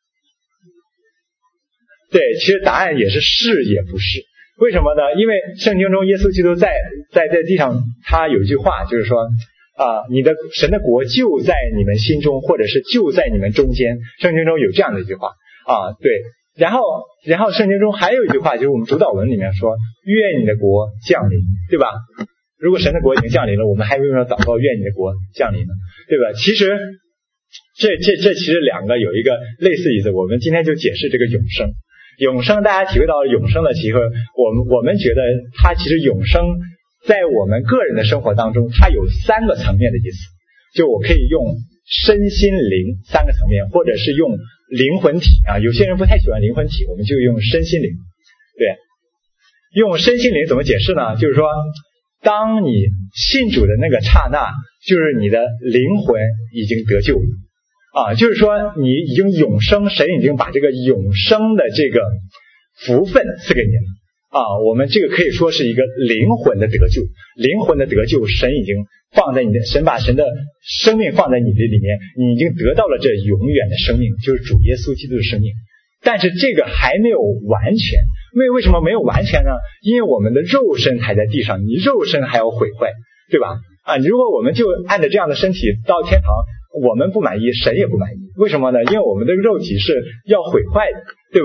[SPEAKER 1] 对，其实答案也是是也不是。为什么呢？因为圣经中耶稣基督在在在地上他有一句话，就是说啊，你的神的国就在你们心中，或者是就在你们中间。圣经中有这样的一句话啊，对。然后然后圣经中还有一句话，就是我们主祷文里面说愿你的国降临，对吧？如果神的国已经降临了，我们还为什么祷告愿你的国降临呢？对吧？其实这这这其实两个有一个类似意思，我们今天就解释这个永生。永生大家体会到了永生的机会，我们我们觉得它其实永生在我们个人的生活当中，它有三个层面的意思。就我可以用身心灵三个层面，或者是用灵魂体啊，有些人不太喜欢灵魂体，我们就用身心灵。对，用身心灵怎么解释呢？就是说当你信主的那个刹那，就是你的灵魂已经得救了啊，就是说你已经永生，神已经把这个永生的这个福分赐给你了啊。我们这个可以说是一个灵魂的得救，灵魂的得救，神已经放在你的，神把神的生命放在你的里面，你已经得到了这永远的生命，就是主耶稣基督的生命。但是这个还没有完全，因为为什么没有完全呢？因为我们的肉身还在地上，你肉身还要毁坏，对吧？啊，如果我们就按照这样的身体到天堂，我们不满意，神也不满意。为什么呢？因为我们的肉体是要毁坏的，对不对？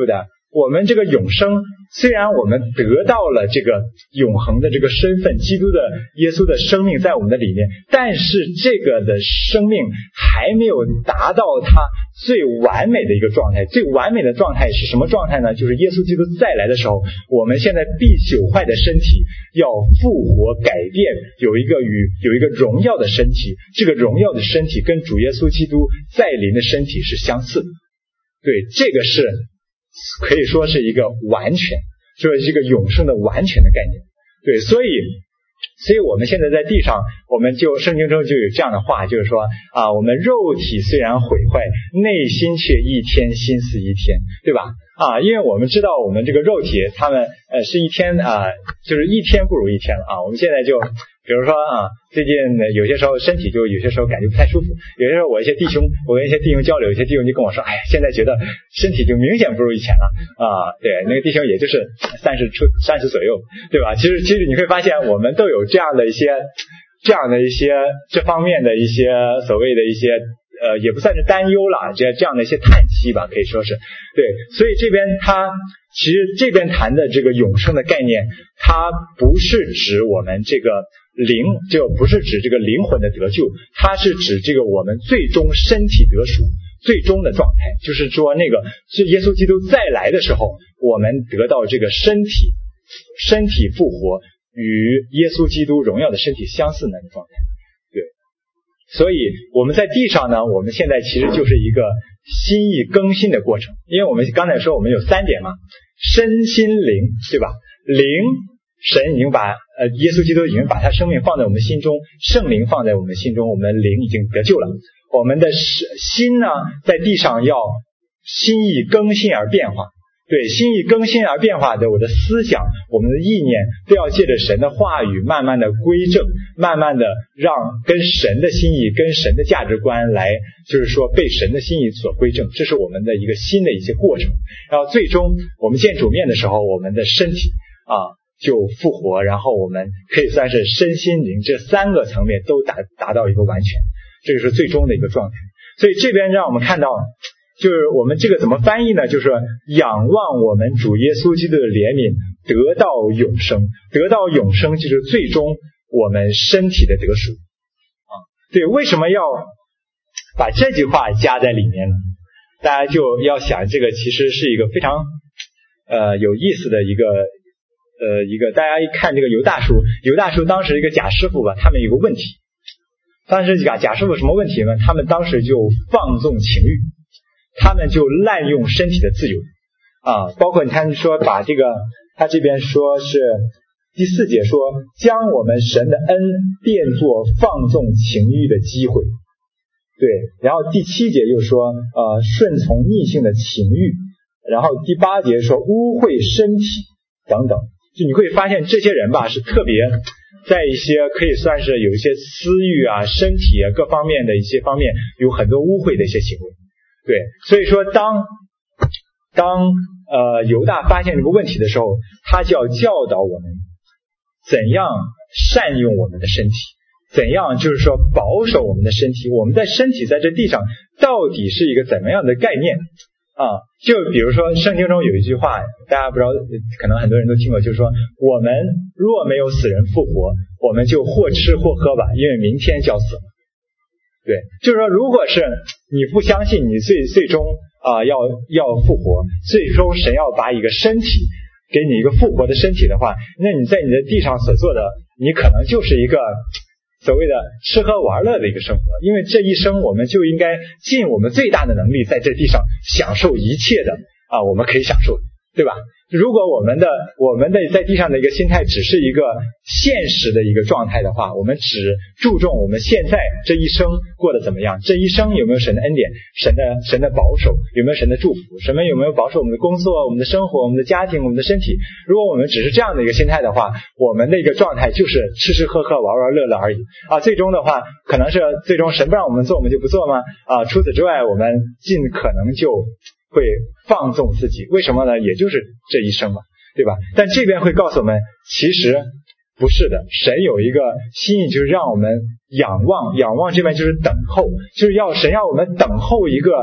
[SPEAKER 1] 我们这个永生，虽然我们得到了这个永恒的这个身份，基督的耶稣的生命在我们的里面，但是这个的生命还没有达到它最完美的一个状态。最完美的状态是什么状态呢？就是耶稣基督再来的时候，我们现在必朽坏的身体要复活改变，有一个与有一个荣耀的身体，这个荣耀的身体跟主耶稣基督再临的身体是相似的。对，这个是可以说是一个完全，就是一个永生的完全的概念。对，所以所以我们现在在地上，我们就圣经中就有这样的话，就是说啊，我们肉体虽然毁坏，内心却一天心思一天，对吧？啊，因为我们知道我们这个肉体，他们呃是一天啊，就是一天不如一天了啊。我们现在就比如说啊，最近有些时候身体就有些时候感觉不太舒服，有些时候我一些弟兄，我跟一些弟兄交流，有些弟兄就跟我说，哎呀，现在觉得身体就明显不如以前了啊。对，那个弟兄也就是三十出三十左右，对吧？其实其实你会发现，我们都有这样的一些这样的一些这方面的一些所谓的一些呃，也不算是担忧了，这这样的一些叹息吧，可以说是对。所以这边他其实这边谈的这个永生的概念，它不是指我们这个灵，就不是指这个灵魂的得救，它是指这个我们最终身体得赎最终的状态，就是说那个耶稣基督再来的时候，我们得到这个身体身体复活，与耶稣基督荣耀的身体相似那个状态。对，所以我们在地上呢，我们现在其实就是一个心意更新的过程。因为我们刚才说我们有三点嘛，身心灵，对吧？灵，神已经把呃耶稣基督已经把他生命放在我们心中，圣灵放在我们心中，我们的灵已经得救了。我们的心呢，在地上要心意更新而变化。对，心意更新而变化的，我的思想，我们的意念都要借着神的话语慢慢的归正，慢慢的让跟神的心意跟神的价值观来，就是说被神的心意所归正，这是我们的一个新的一些过程。然后最终我们见主面的时候，我们的身体啊就复活，然后我们可以算是身心灵这三个层面都达达到一个完全，这个是最终的一个状态。所以这边让我们看到，就是我们这个怎么翻译呢？就是仰望我们主耶稣基督的怜悯，得到永生。得到永生就是最终我们身体的得赎啊。对，为什么要把这句话加在里面呢？大家就要想，这个其实是一个非常呃有意思的一个呃一个，大家一看这个犹大叔，犹大叔当时一个假师傅吧，他们有个问题。当时假假师傅什么问题呢？他们当时就放纵情欲，他们就滥用身体的自由啊，包括你看说把这个，他这边说是第四节说，将我们神的恩变作放纵情欲的机会。对，然后第七节又说呃顺从逆性的情欲，然后第八节说污秽身体等等。就你会发现这些人吧，是特别在一些可以算是有一些私欲啊、身体啊各方面的一些方面有很多污秽的一些行为。对，所以说当当呃犹大发现这个问题的时候，他就要教导我们怎样善用我们的身体，怎样就是说保守我们的身体，我们在身体在这地上到底是一个怎么样的概念啊？就比如说圣经中有一句话，大家不知道，可能很多人都听过，就是说我们若没有死人复活，我们就或吃或喝吧，因为明天就要死了。对，就是说如果是你不相信你最最终啊、呃、要要复活，最终神要把一个身体给你一个复活的身体的话，那你在你的地上所做的，你可能就是一个所谓的吃喝玩乐的一个生活。因为这一生我们就应该尽我们最大的能力在这地上享受一切的啊我们可以享受的，对吧？如果我们的我们的在地上的一个心态只是一个现实的一个状态的话，我们只注重我们现在这一生过得怎么样，这一生有没有神的恩典，神的神的保守，有没有神的祝福，神有没有保守我们的工作、我们的生活、我们的家庭、我们的身体。如果我们只是这样的一个心态的话，我们的一个状态就是吃吃喝喝玩玩乐乐而已啊。最终的话可能是最终神不让我们做我们就不做吗？啊，除此之外我们尽可能就会放纵自己，为什么呢？也就是这一生嘛，对吧？但这边会告诉我们，其实不是的，神有一个心意，就是让我们仰望，仰望这边就是等候，就是要神要我们等候一个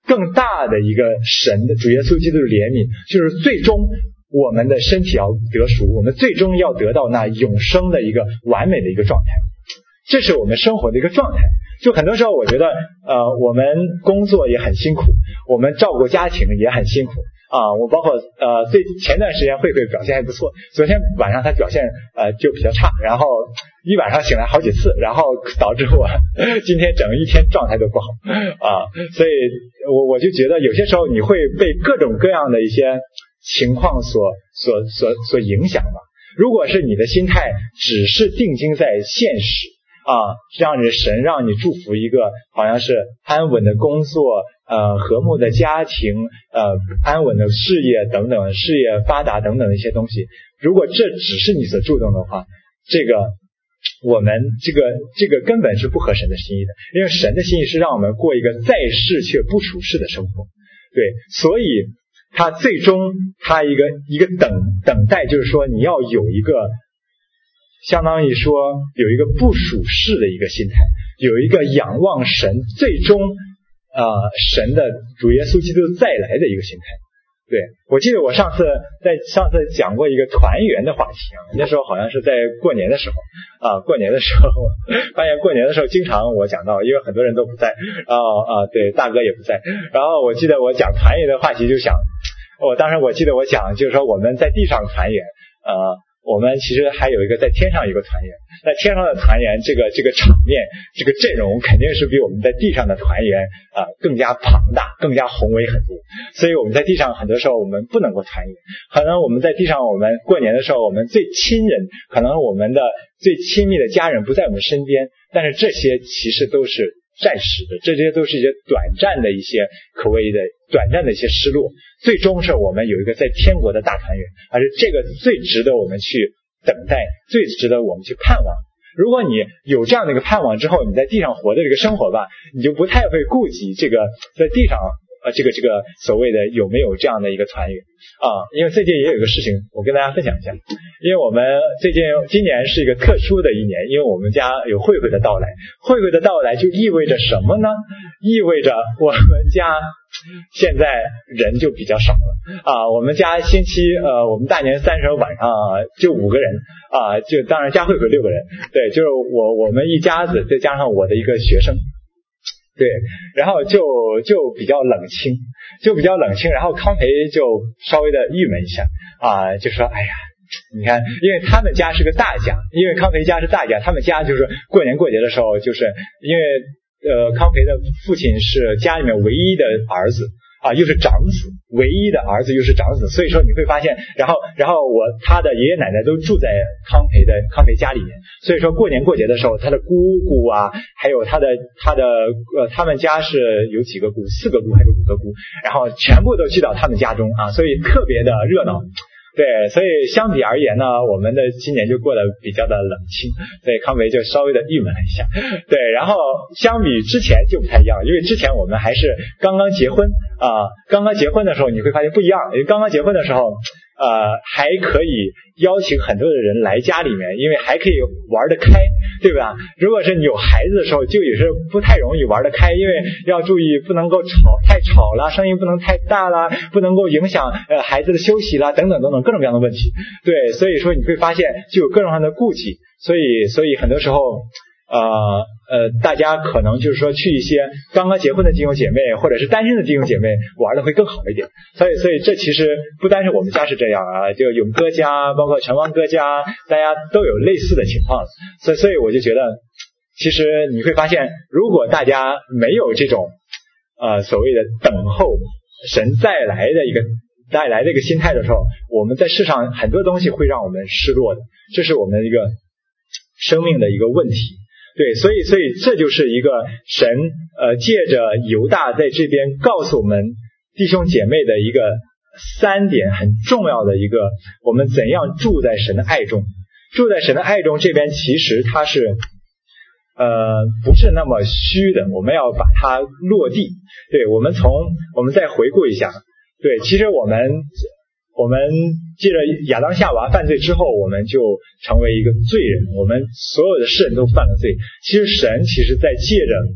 [SPEAKER 1] 更大的一个神的主耶稣基督的怜悯，就是最终我们的身体要得赎，我们最终要得到那永生的一个完美的一个状态，这是我们生活的一个状态。就很多时候我觉得呃，我们工作也很辛苦，我们照顾家庭也很辛苦啊，我包括呃，最前段时间慧慧表现还不错，昨天晚上她表现呃就比较差，然后一晚上醒来好几次，然后导致我今天整个一天状态都不好啊，所以我我就觉得有些时候你会被各种各样的一些情况所所所所影响吧。如果是你的心态只是定睛在现实啊，让你神让你祝福一个好像是安稳的工作，呃，和睦的家庭，呃，安稳的事业等等，事业发达等等的一些东西。如果这只是你所注重的话，这个我们这个这个根本是不合神的心意的，因为神的心意是让我们过一个在世却不处世的生活。对，所以他最终他一个一个等等待，就是说你要有一个。相当于说有一个不属世的一个心态，有一个仰望神最终呃神的主耶稣基督再来的一个心态。对，我记得我上次在上次讲过一个团圆的话题啊，那时候好像是在过年的时候啊，过年的时候发现过年的时候经常我讲到，因为很多人都不在啊啊，对，大哥也不在，然后我记得我讲团圆的话题就想，我当时我记得我讲就是说我们在地上团圆呃我们其实还有一个在天上一个团圆，在天上的团圆这个这个场面这个阵容肯定是比我们在地上的团圆啊、呃、更加庞大更加宏伟很多，所以我们在地上很多时候我们不能够团圆，可能我们在地上我们过年的时候我们最亲人可能我们的最亲密的家人不在我们身边，但是这些其实都是暂时的，这些都是一些短暂的一些可谓的短暂的一些失落，最终是我们有一个在天国的大团圆，而是这个最值得我们去等待，最值得我们去盼望。如果你有这样的一个盼望之后，你在地上活的这个生活吧，你就不太会顾及这个在地上呃，这个这个所谓的有没有这样的一个团圆啊？因为最近也有一个事情，我跟大家分享一下。因为我们最近今年是一个特殊的一年，因为我们家有慧慧的到来，慧慧的到来就意味着什么呢？意味着我们家现在人就比较少了啊。我们家星期呃，我们大年三十晚上、啊、就五个人啊，就当然加慧慧六个人，对，就是我我们一家子，再加上我的一个学生。对，然后就就比较冷清，就比较冷清，然后康培就稍微的郁闷一下啊，就说哎呀，你看，因为他们家是个大家，因为康培家是大家，他们家就是过年过节的时候，就是因为呃康培的父亲是家里面唯一的儿子啊，又是长子，唯一的儿子又是长子，所以说你会发现，然后然后我他的爷爷奶奶都住在康培的康培家里面，所以说过年过节的时候，他的姑姑啊，还有他的他的呃他们家是有几个姑，四个姑还是五个姑，然后全部都聚到他们家中啊，所以特别的热闹。对，所以相比而言呢，我们的今年就过得比较的冷清，所以康培就稍微的郁闷了一下。对，然后相比之前就不太一样，因为之前我们还是刚刚结婚啊，刚刚结婚的时候你会发现不一样，因为刚刚结婚的时候呃，还可以邀请很多的人来家里面，因为还可以玩得开，对吧？如果是你有孩子的时候，就也是不太容易玩得开，因为要注意不能够吵太吵了，声音不能太大了，不能够影响呃孩子的休息啦，等等等等各种各样的问题。对，所以说你会发现就有各种各样的顾忌，所以所以很多时候呃呃，大家可能就是说去一些刚刚结婚的弟兄姐妹，或者是单身的弟兄姐妹玩的会更好一点。所以所以这其实不单是我们家是这样啊，就勇哥家，包括陈王哥家，大家都有类似的情况。所以所以我就觉得，其实你会发现，如果大家没有这种呃所谓的等候神再来的一个带来的一个心态的时候，我们在世上很多东西会让我们失落的，这是我们的一个生命的一个问题。对，所以所以这就是一个神呃借着犹大在这边告诉我们弟兄姐妹的一个三点很重要的一个，我们怎样住在神的爱中。住在神的爱中这边其实它是呃不是那么虚的，我们要把它落地。对，我们从我们再回顾一下，对，其实我们我们借着亚当夏娃犯罪之后，我们就成为一个罪人，我们所有的世人都犯了罪。其实神其实在借着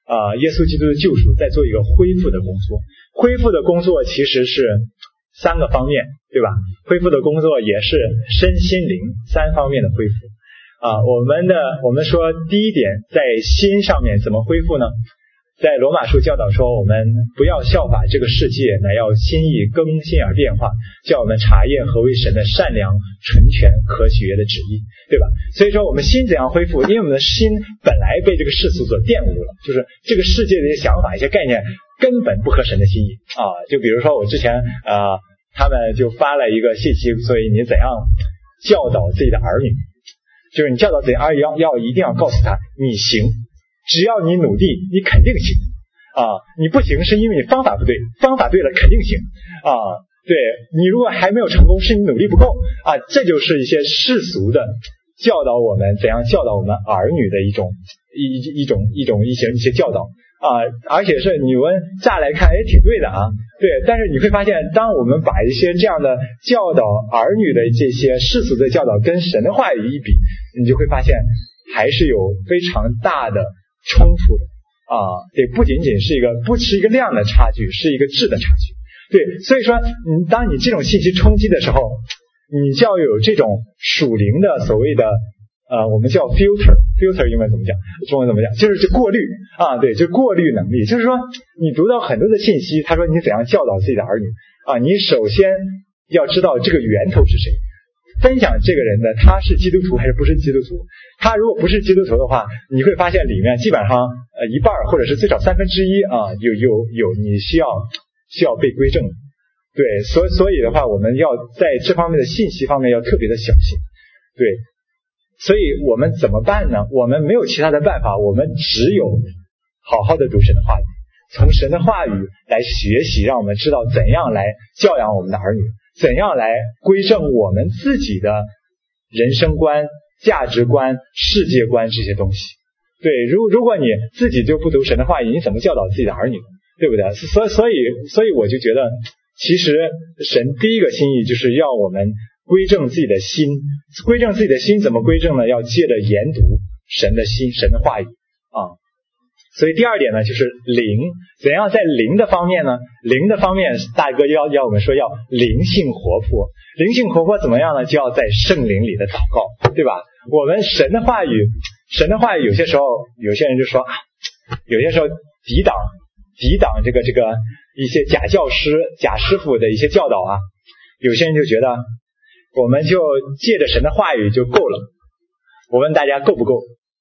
[SPEAKER 1] 呃耶稣基督的救赎在做一个恢复的工作。恢复的工作其实是三个方面，对吧？恢复的工作也是身心灵三方面的恢复啊。我们的我们说第一点，在心上面怎么恢复呢？在罗马书教导说，我们不要效法这个世界，乃要心意更新而变化，叫我们查验何为神的善良、纯全、可喜悦的旨意，对吧？所以说我们心怎样恢复？因为我们的心本来被这个世俗所玷污了，就是这个世界的一些想法、一些概念根本不合神的心意啊。就比如说我之前呃，他们就发了一个信息，所以你怎样教导自己的儿女，就是你教导自己儿女要要一定要告诉他你行，只要你努力你肯定行啊，你不行是因为你方法不对，方法对了肯定行啊。对，你如果还没有成功是你努力不够啊。这就是一些世俗的教导我们怎样教导我们儿女的一种一一种一种一些一些教导啊，而且是你们乍来看也挺对的啊，对，但是你会发现当我们把一些这样的教导儿女的这些世俗的教导跟神的话语一比，你就会发现还是有非常大的冲突的啊。对，不仅仅是一个不是一个量的差距，是一个质的差距。对，所以说你当你这种信息冲击的时候，你就要有这种属灵的所谓的呃，我们叫 filter filter 英文怎么讲，中文怎么讲，就是就过滤啊，对，就过滤能力。就是说你读到很多的信息，他说你怎样教导自己的儿女啊，你首先要知道这个源头是谁，分享这个人的他是基督徒还是不是基督徒。他如果不是基督徒的话，你会发现里面基本上呃一半或者是最少三分之一啊，有有有你需要需要被归正。对，所所以的话我们要在这方面的信息方面要特别的小心。对，所以我们怎么办呢？我们没有其他的办法，我们只有好好的读神的话语，从神的话语来学习，让我们知道怎样来教养我们的儿女，怎样来归正我们自己的人生观、价值观、世界观这些东西。对，如如果你自己就不读神的话语，你怎么教导自己的儿女，对不对？所以所以所以我就觉得其实神第一个心意就是要我们归正自己的心。归正自己的心怎么归正呢？要借着研读神的心、神的话语啊。所以第二点呢，就是灵，怎样在灵的方面呢？灵的方面，大哥要要我们说要灵性活泼。灵性活泼怎么样呢？就要在圣灵里的祷告，对吧？我们神的话语，神的话语有些时候有些人就说，有些时候抵挡抵挡这个这个一些假教师、假师傅的一些教导啊，有些人就觉得我们就借着神的话语就够了。我问大家够不够？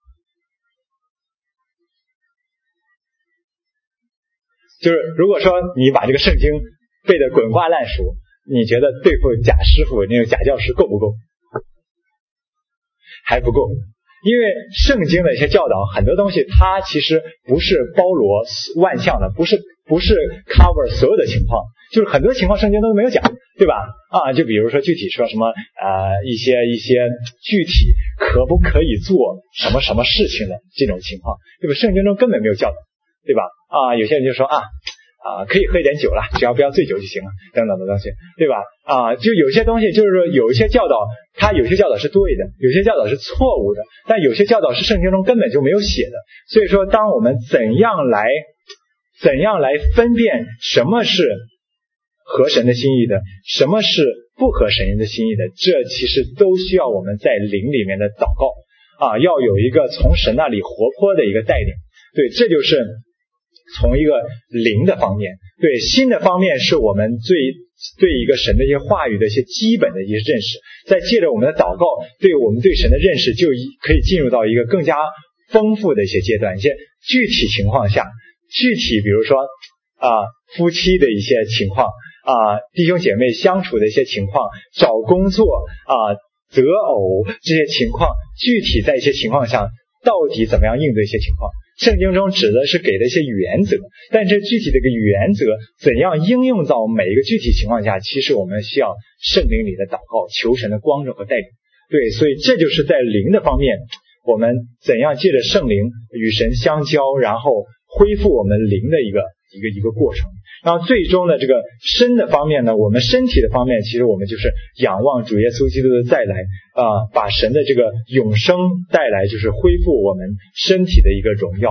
[SPEAKER 1] 就是如果说你把这个圣经背得滚瓜烂熟，你觉得对付假师傅那个假教师够不够？还不够。因为圣经的一些教导很多东西它其实不是包罗万象的，不是不是 cover 所有的情况，就是很多情况圣经都没有讲，对吧？啊，就比如说具体说什么呃一些一些具体可不可以做什么什么事情的这种情况，对吧？圣经中根本没有教导，对吧？啊，有些人就说啊啊，可以喝一点酒了，只要不要醉酒就行了，等等的东西，对吧？啊，就有些东西就是说有一些教导，它有些教导是对的，有些教导是错误的，但有些教导是圣经中根本就没有写的。所以说，当我们怎样来怎样来分辨什么是合神的心意的，什么是不合神的心意的，这其实都需要我们在灵里面的祷告啊，要有一个从神那里活泼的一个带领。对，这就是从一个灵的方面。对，心的方面是我们最对一个神的一些话语的一些基本的一些认识，再借着我们的祷告，对我们对神的认识就可以进入到一个更加丰富的一些阶段。一些具体情况下，具体比如说啊夫妻的一些情况啊，弟兄姐妹相处的一些情况，找工作啊择偶这些情况，具体在一些情况下到底怎么样应对一些情况，圣经中指的是给的一些原则，但这具体的一个原则怎样应用到每一个具体情况下，其实我们需要圣灵里的祷告，求神的光照和带领。对，所以这就是在灵的方面，我们怎样借着圣灵与神相交，然后恢复我们灵的一个一个一个过程。然后最终的这个身的方面呢，我们身体的方面，其实我们就是仰望主耶稣基督的再来啊、呃，把神的这个永生带来，就是恢复我们身体的一个荣耀。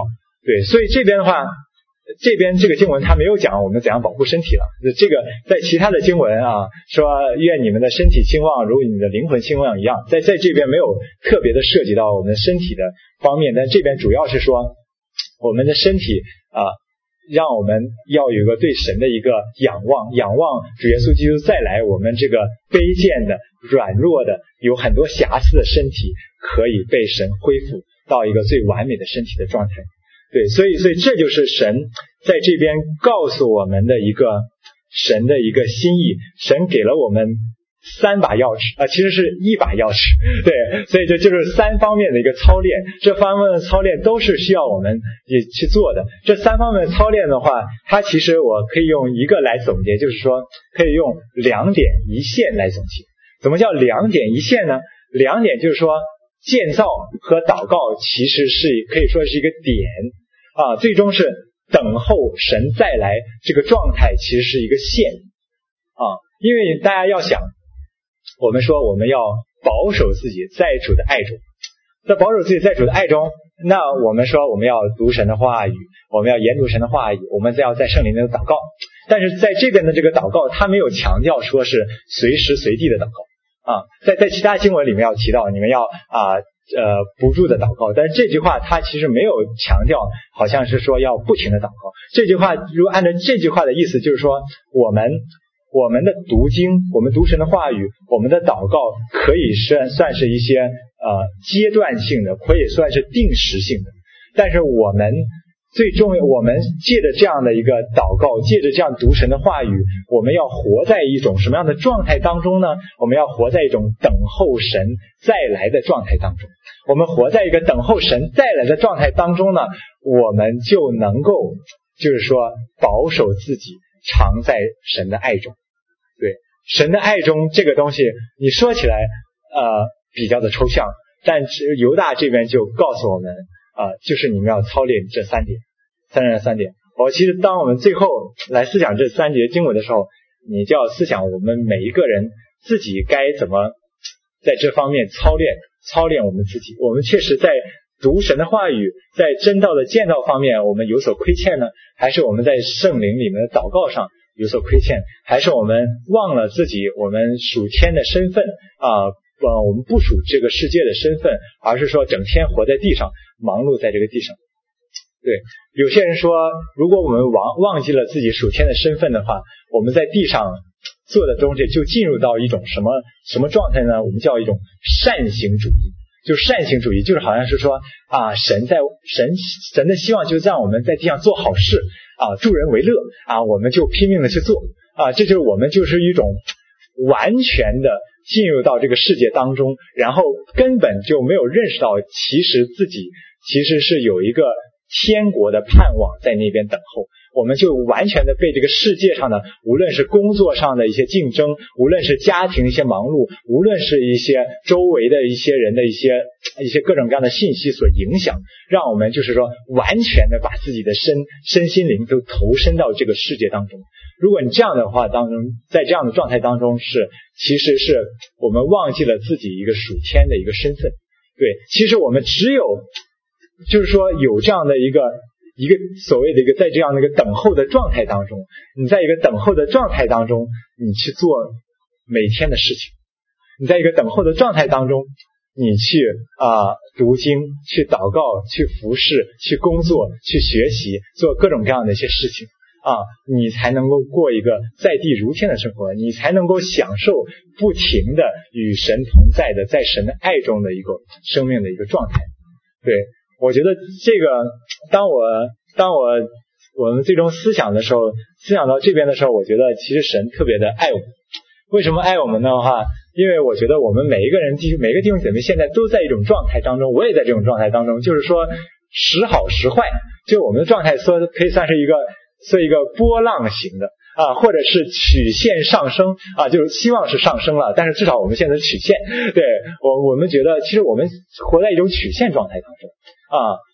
[SPEAKER 1] 对，所以这边的话，这边这个经文它没有讲我们怎样保护身体了。这个在其他的经文啊，说愿你们的身体兴旺如你的灵魂兴旺一样，在在这边没有特别的涉及到我们身体的方面，但这边主要是说我们的身体啊，让我们要有一个对神的一个仰望，仰望主耶稣基督再来，我们这个卑贱的、软弱的、有很多瑕疵的身体可以被神恢复到一个最完美的身体的状态。对，所以所以这就是神在这边告诉我们的一个神的一个心意。神给了我们三把钥匙啊、呃，其实是一把钥匙。对，所以这就是三方面的一个操练，这方面的操练都是需要我们也去做的。这三方面的操练的话，它其实我可以用一个来总结，就是说可以用两点一线来总结。怎么叫两点一线呢？两点就是说建造和祷告其实是可以说是一个点啊，最终是等候神再来这个状态其实是一个线啊，因为大家要想，我们说我们要保守自己在主的爱中，在保守自己在主的爱中，那我们说我们要读神的话语，我们要研读神的话语，我们再要在圣灵里的祷告。但是在这边的这个祷告，他没有强调说是随时随地的祷告啊，在在其他经文里面要提到你们要啊呃不住的祷告，但是这句话他其实没有强调，好像是说要不停的祷告。这句话如果按照这句话的意思，就是说我们我们的读经，我们读神的话语，我们的祷告可以算算是一些呃阶段性的，可以算是定时性的。但是我们最重要，我们借着这样的一个祷告，借着这样读神的话语，我们要活在一种什么样的状态当中呢？我们要活在一种等候神再来的状态当中。我们活在一个等候神再来的状态当中呢，我们就能够就是说保守自己常在神的爱中。对，神的爱中这个东西你说起来呃比较的抽象，但犹大这边就告诉我们啊、呃，就是你们要操练这三点，三点三点。我其实当我们最后来思想这三节经文的时候，你就要思想我们每一个人自己该怎么在这方面操练操练我们自己。我们确实在读神的话语，在真道的建造方面我们有所亏欠呢，还是我们在圣灵里面的祷告上有所亏欠，还是我们忘了自己我们属天的身份啊、呃，我们不属这个世界的身份，而是说整天活在地上，忙碌在这个地上。对，有些人说如果我们忘忘记了自己属天的身份的话，我们在地上做的东西就进入到一种什么什么状态呢？我们叫一种善行主义。就是善行主义，就是好像是说啊，神在神神的希望就是让我们在地上做好事啊，助人为乐啊，我们就拼命的去做啊，这就是我们就是一种完全的进入到这个世界当中，然后根本就没有认识到其实自己其实是有一个天国的盼望在那边等候。我们就完全的被这个世界上的无论是工作上的一些竞争，无论是家庭一些忙碌，无论是一些周围的一些人的一些一些各种各样的信息所影响，让我们就是说完全的把自己的身身心灵都投身到这个世界当中。如果你这样的话当中，在这样的状态当中，是其实是我们忘记了自己一个属天的一个身份。对，其实我们只有就是说有这样的一个一个所谓的一个在这样的一个等候的状态当中，你在一个等候的状态当中，你去做每天的事情，你在一个等候的状态当中，你去啊、呃、读经，去祷告，去服侍，去工作，去学习，做各种各样的一些事情啊，你才能够过一个在地如天的生活，你才能够享受不停的与神同在的在神的爱中的一个生命的一个状态。对，我觉得这个当我当我我们最终思想的时候，思想到这边的时候，我觉得其实神特别的爱我们。为什么爱我们的话，因为我觉得我们每一个人每个弟兄姊妹现在都在一种状态当中，我也在这种状态当中，就是说时好时坏，就我们的状态说可以算是一个是一个波浪型的啊，或者是曲线上升啊，就是希望是上升了，但是至少我们现在是曲线。对，我我们觉得其实我们活在一种曲线状态当中啊，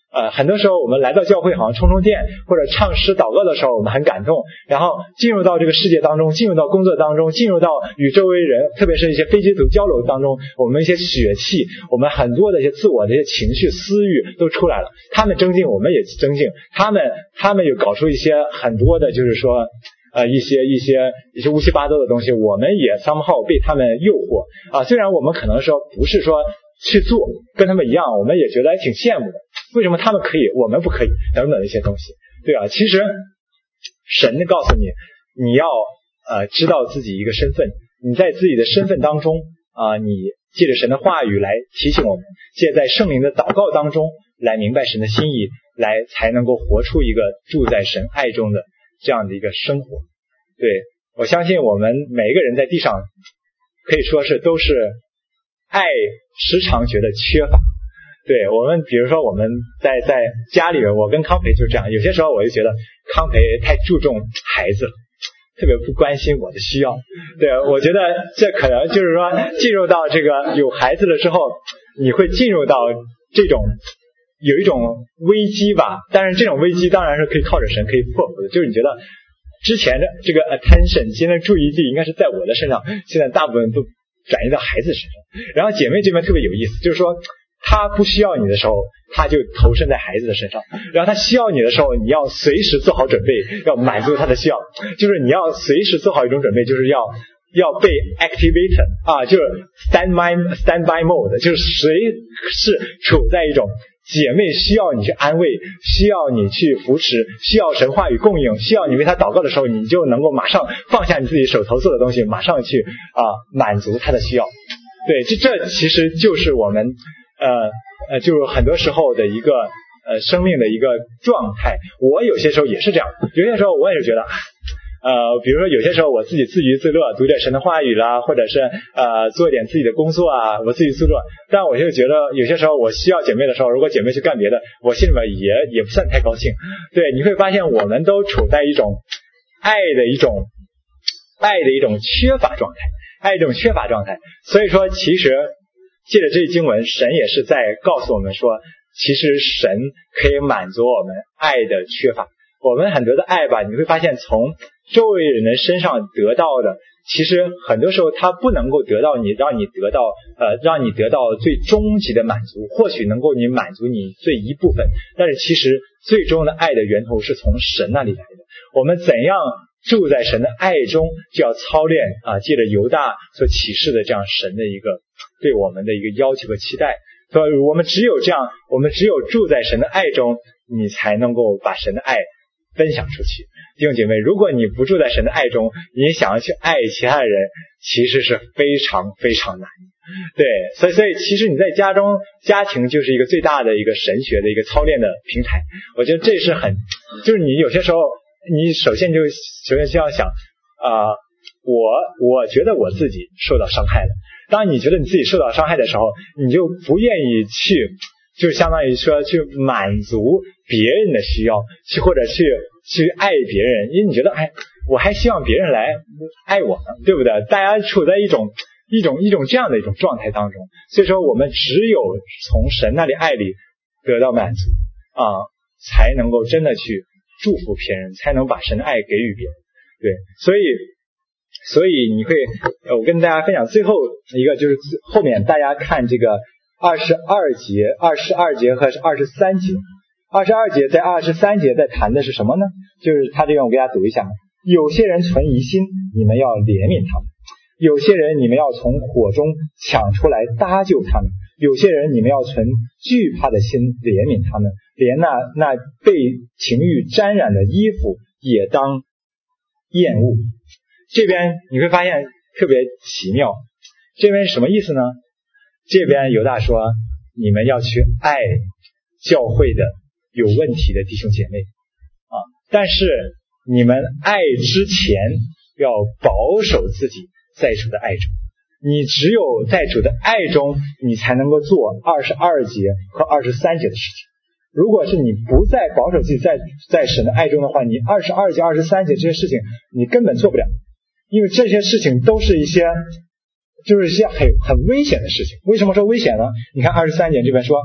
[SPEAKER 1] 呃，很多时候我们来到教会好像充充电，或者唱诗祷告的时候我们很感动，然后进入到这个世界当中，进入到工作当中，进入到与周围人，特别是一些非基督徒交流当中，我们一些血气，我们很多的一些自我的一些情绪私欲都出来了，他们增进我们也增进，他们他们又搞出一些很多的就是说呃，一些一些一些乌七八糟的东西，我们也 somehow 被他们诱惑啊。虽然我们可能说不是说去做跟他们一样，我们也觉得还挺羡慕的，为什么他们可以我们不可以等等的一些东西，对啊。其实神告诉你，你要呃知道自己一个身份，你在自己的身份当中啊、呃，你借着神的话语来提醒我们，借在圣灵的祷告当中来明白神的心意，来才能够活出一个住在神爱中的这样的一个生活。对，我相信我们每一个人在地上可以说是都是爱时常觉得缺乏。对，我们比如说我们在在家里面，我跟康培就这样，有些时候我就觉得康培太注重孩子了，特别不关心我的需要。对，我觉得这可能就是说进入到这个有孩子了之后，你会进入到这种有一种危机吧，但是这种危机当然是可以靠着神可以克服的，就是你觉得之前的这个 attention 今天的注意力应该是在我的身上，现在大部分都转移到孩子身上。然后姐妹这边特别有意思，就是说她不需要你的时候，她就投身在孩子的身上，然后她需要你的时候，你要随时做好准备，要满足她的需要，就是你要随时做好一种准备，就是要要被 activated 啊，就是 stand by stand by mode， 就是随时处在一种姐妹需要你去安慰，需要你去扶持，需要神话语供应，需要你为她祷告的时候，你就能够马上放下你自己手头做的东西，马上去啊满足她的需要。对，这这其实就是我们呃呃，就是很多时候的一个呃生命的一个状态。我有些时候也是这样，有些时候我也是觉得呃，比如说有些时候我自己自娱自乐，读点神的话语啦，或者是呃做点自己的工作啊，我自娱自乐。但我就觉得有些时候我需要姐妹的时候，如果姐妹去干别的，我心里面也也不算太高兴。对，你会发现我们都处在一种爱的一种爱的一种缺乏状态，爱一种缺乏状态。所以说其实借着这些经文，神也是在告诉我们说，其实神可以满足我们爱的缺乏。我们很多的爱吧，你会发现从周围人的身上得到的，其实很多时候他不能够得到你，让你得到呃，让你得到最终极的满足，或许能够你满足你最一部分，但是其实最终的爱的源头是从神那里来的。我们怎样住在神的爱中，就要操练啊，借着犹大所启示的这样神的一个对我们的一个要求和期待。所以我们只有这样，我们只有住在神的爱中，你才能够把神的爱分享出去。弟兄姐妹，如果你不住在神的爱中，你想要去爱其他的人，其实是非常非常难。对，所以所以其实你在家中，家庭就是一个最大的一个神学的一个操练的平台。我觉得这是很，就是你有些时候你首先就首先需要想啊、呃，我我觉得我自己受到伤害了。当你觉得你自己受到伤害的时候，你就不愿意去，就相当于说去满足别人的需要，去或者去去爱别人，因为你觉得哎，我还希望别人来爱我呢，对不对？大家处在一种一种一种这样的一种状态当中，所以说我们只有从神那里爱里得到满足啊，才能够真的去祝福别人，才能把神的爱给予别人。对，所以所以你会呃，我跟大家分享最后一个，就是后面大家看这个二十二节二十二节和二十三节。二十二节在二十三节在谈的是什么呢？就是他这边我给大家读一下，有些人存疑心，你们要怜悯他们；有些人你们要从火中抢出来搭救他们；有些人你们要存惧怕的心怜悯他们，连那那被情欲沾染的衣服也当厌恶。这边你会发现特别奇妙，这边是什么意思呢？这边犹大说，你们要去爱教会的有问题的弟兄姐妹啊，但是你们爱之前要保守自己在主的爱中。你只有在主的爱中，你才能够做二十二节和二十三节的事情。如果是你不再保守自己在在神的爱中的话，你二十二节二十三节这些事情你根本做不了，因为这些事情都是一些就是一些很很危险的事情。为什么说危险呢？你看二十三节这边说，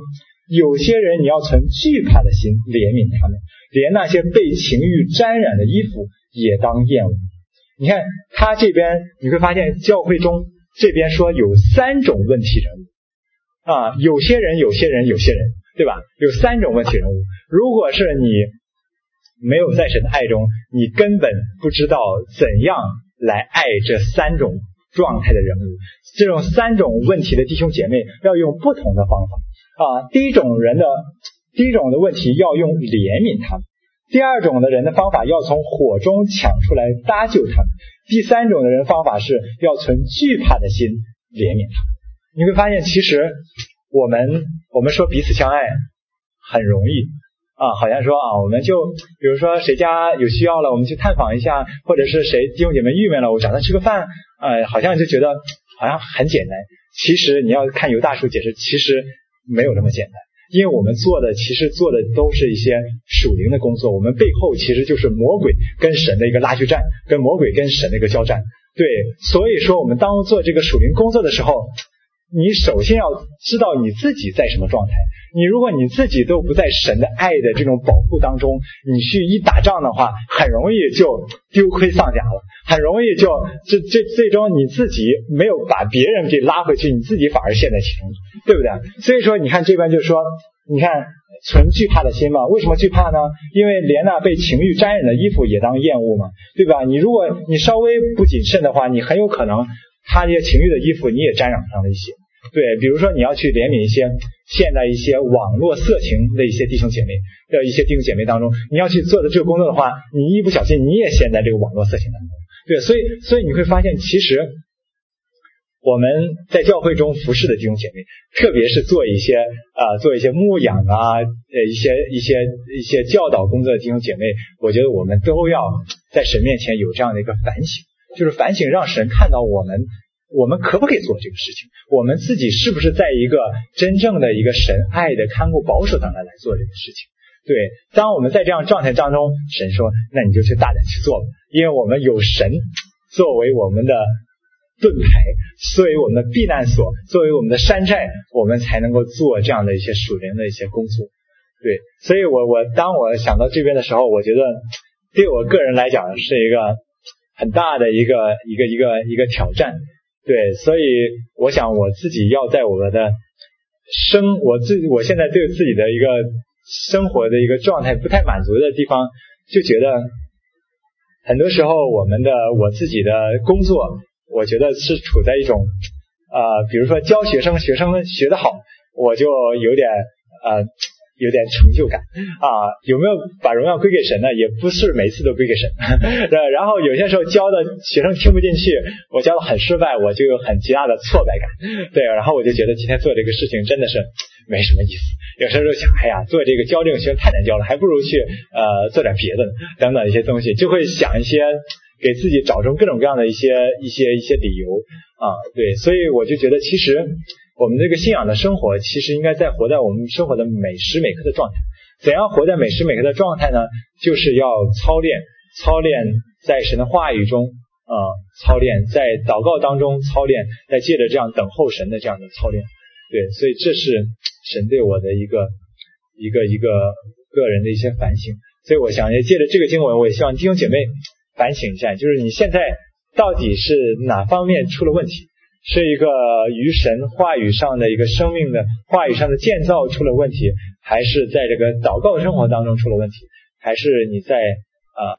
[SPEAKER 1] 有些人你要存惧怕的心怜悯他们，连那些被情欲沾染的衣服也当厌恶。你看他这边你会发现教会中这边说有三种问题人物啊，有些人有些人有些人，对吧？有三种问题人物。如果是你没有在神的爱中，你根本不知道怎样来爱这三种状态的人物。这种三种问题的弟兄姐妹要用不同的方法啊。第一种人的第一种的问题要用怜悯他们，第二种的人的方法要从火中抢出来搭救他们，第三种的人方法是要存惧怕的心怜悯他们。你会发现其实我们我们说彼此相爱很容易啊，好像说啊，我们就比如说谁家有需要了，我们去探访一下，或者是谁弟兄姐妹郁闷了，我找他吃个饭，呃，好像就觉得好像很简单。其实你要看犹大书解释，其实没有那么简单，因为我们做的其实做的都是一些属灵的工作，我们背后其实就是魔鬼跟神的一个拉锯战，跟魔鬼跟神的一个交战。对，所以说我们当做这个属灵工作的时候，你首先要知道你自己在什么状态。你如果你自己都不在神的爱的这种保护当中，你去一打仗的话，很容易就丢盔丧甲了，很容易就这这最终你自己没有把别人给拉回去，你自己反而陷在其中，对不对？所以说你看这边就说，你看存惧怕的心嘛，为什么惧怕呢？因为连那被情欲沾染的衣服也当厌恶嘛，对吧？你如果你稍微不谨慎的话，你很有可能他这些情欲的衣服你也沾染上了一些。对，比如说你要去怜悯一些现在一些网络色情的一些弟兄姐妹的一些弟兄姐妹当中，你要去做的这个工作的话，你一不小心你也陷在这个网络色情当中。对，所以所以你会发现其实我们在教会中服侍的弟兄姐妹，特别是做一些呃做一些牧养啊呃一些一些一些教导工作的弟兄姐妹，我觉得我们都要在神面前有这样的一个反省，就是反省让神看到我们我们可不可以做这个事情，我们自己是不是在一个真正的一个神爱的看顾保守当中来做这个事情。对，当我们在这样状态当中，神说那你就去大胆去做吧，因为我们有神作为我们的盾牌，作为我们的避难所，作为我们的山寨，我们才能够做这样的一些属灵的一些工作。对，所以我我当我想到这边的时候，我觉得对我个人来讲是一个很大的一个一个一个一个挑战。对，所以我想我自己要在我的生我自我现在对自己的一个生活的一个状态不太满足的地方，就觉得很多时候我们的我自己的工作，我觉得是处在一种呃，比如说教学生，学生学得好，我就有点呃有点成就感啊。有没有把荣耀归给神呢？也不是每次都归给神。然后有些时候教的学生听不进去，我教的很失败，我就有很极大的挫败感。对，然后我就觉得今天做这个事情真的是没什么意思。有时候就想，哎呀，做这个教这个学生太难教了，还不如去呃做点别的等等一些东西，就会想一些给自己找出各种各样的一些一些一些理由啊。对，所以我就觉得其实我们这个信仰的生活其实应该在活在我们生活的每时每刻的状态。怎样活在每时每刻的状态呢？就是要操练操练在神的话语中呃，操练在祷告当中操练，在借着这样等候神的这样的操练。对，所以这是神对我的一个一个一个个人的一些反省。所以我想借着这个经文，我也希望弟兄姐妹反省一下，就是你现在到底是哪方面出了问题，是一个于神话语上的一个生命的话语上的建造出了问题，还是在这个祷告生活当中出了问题，还是你在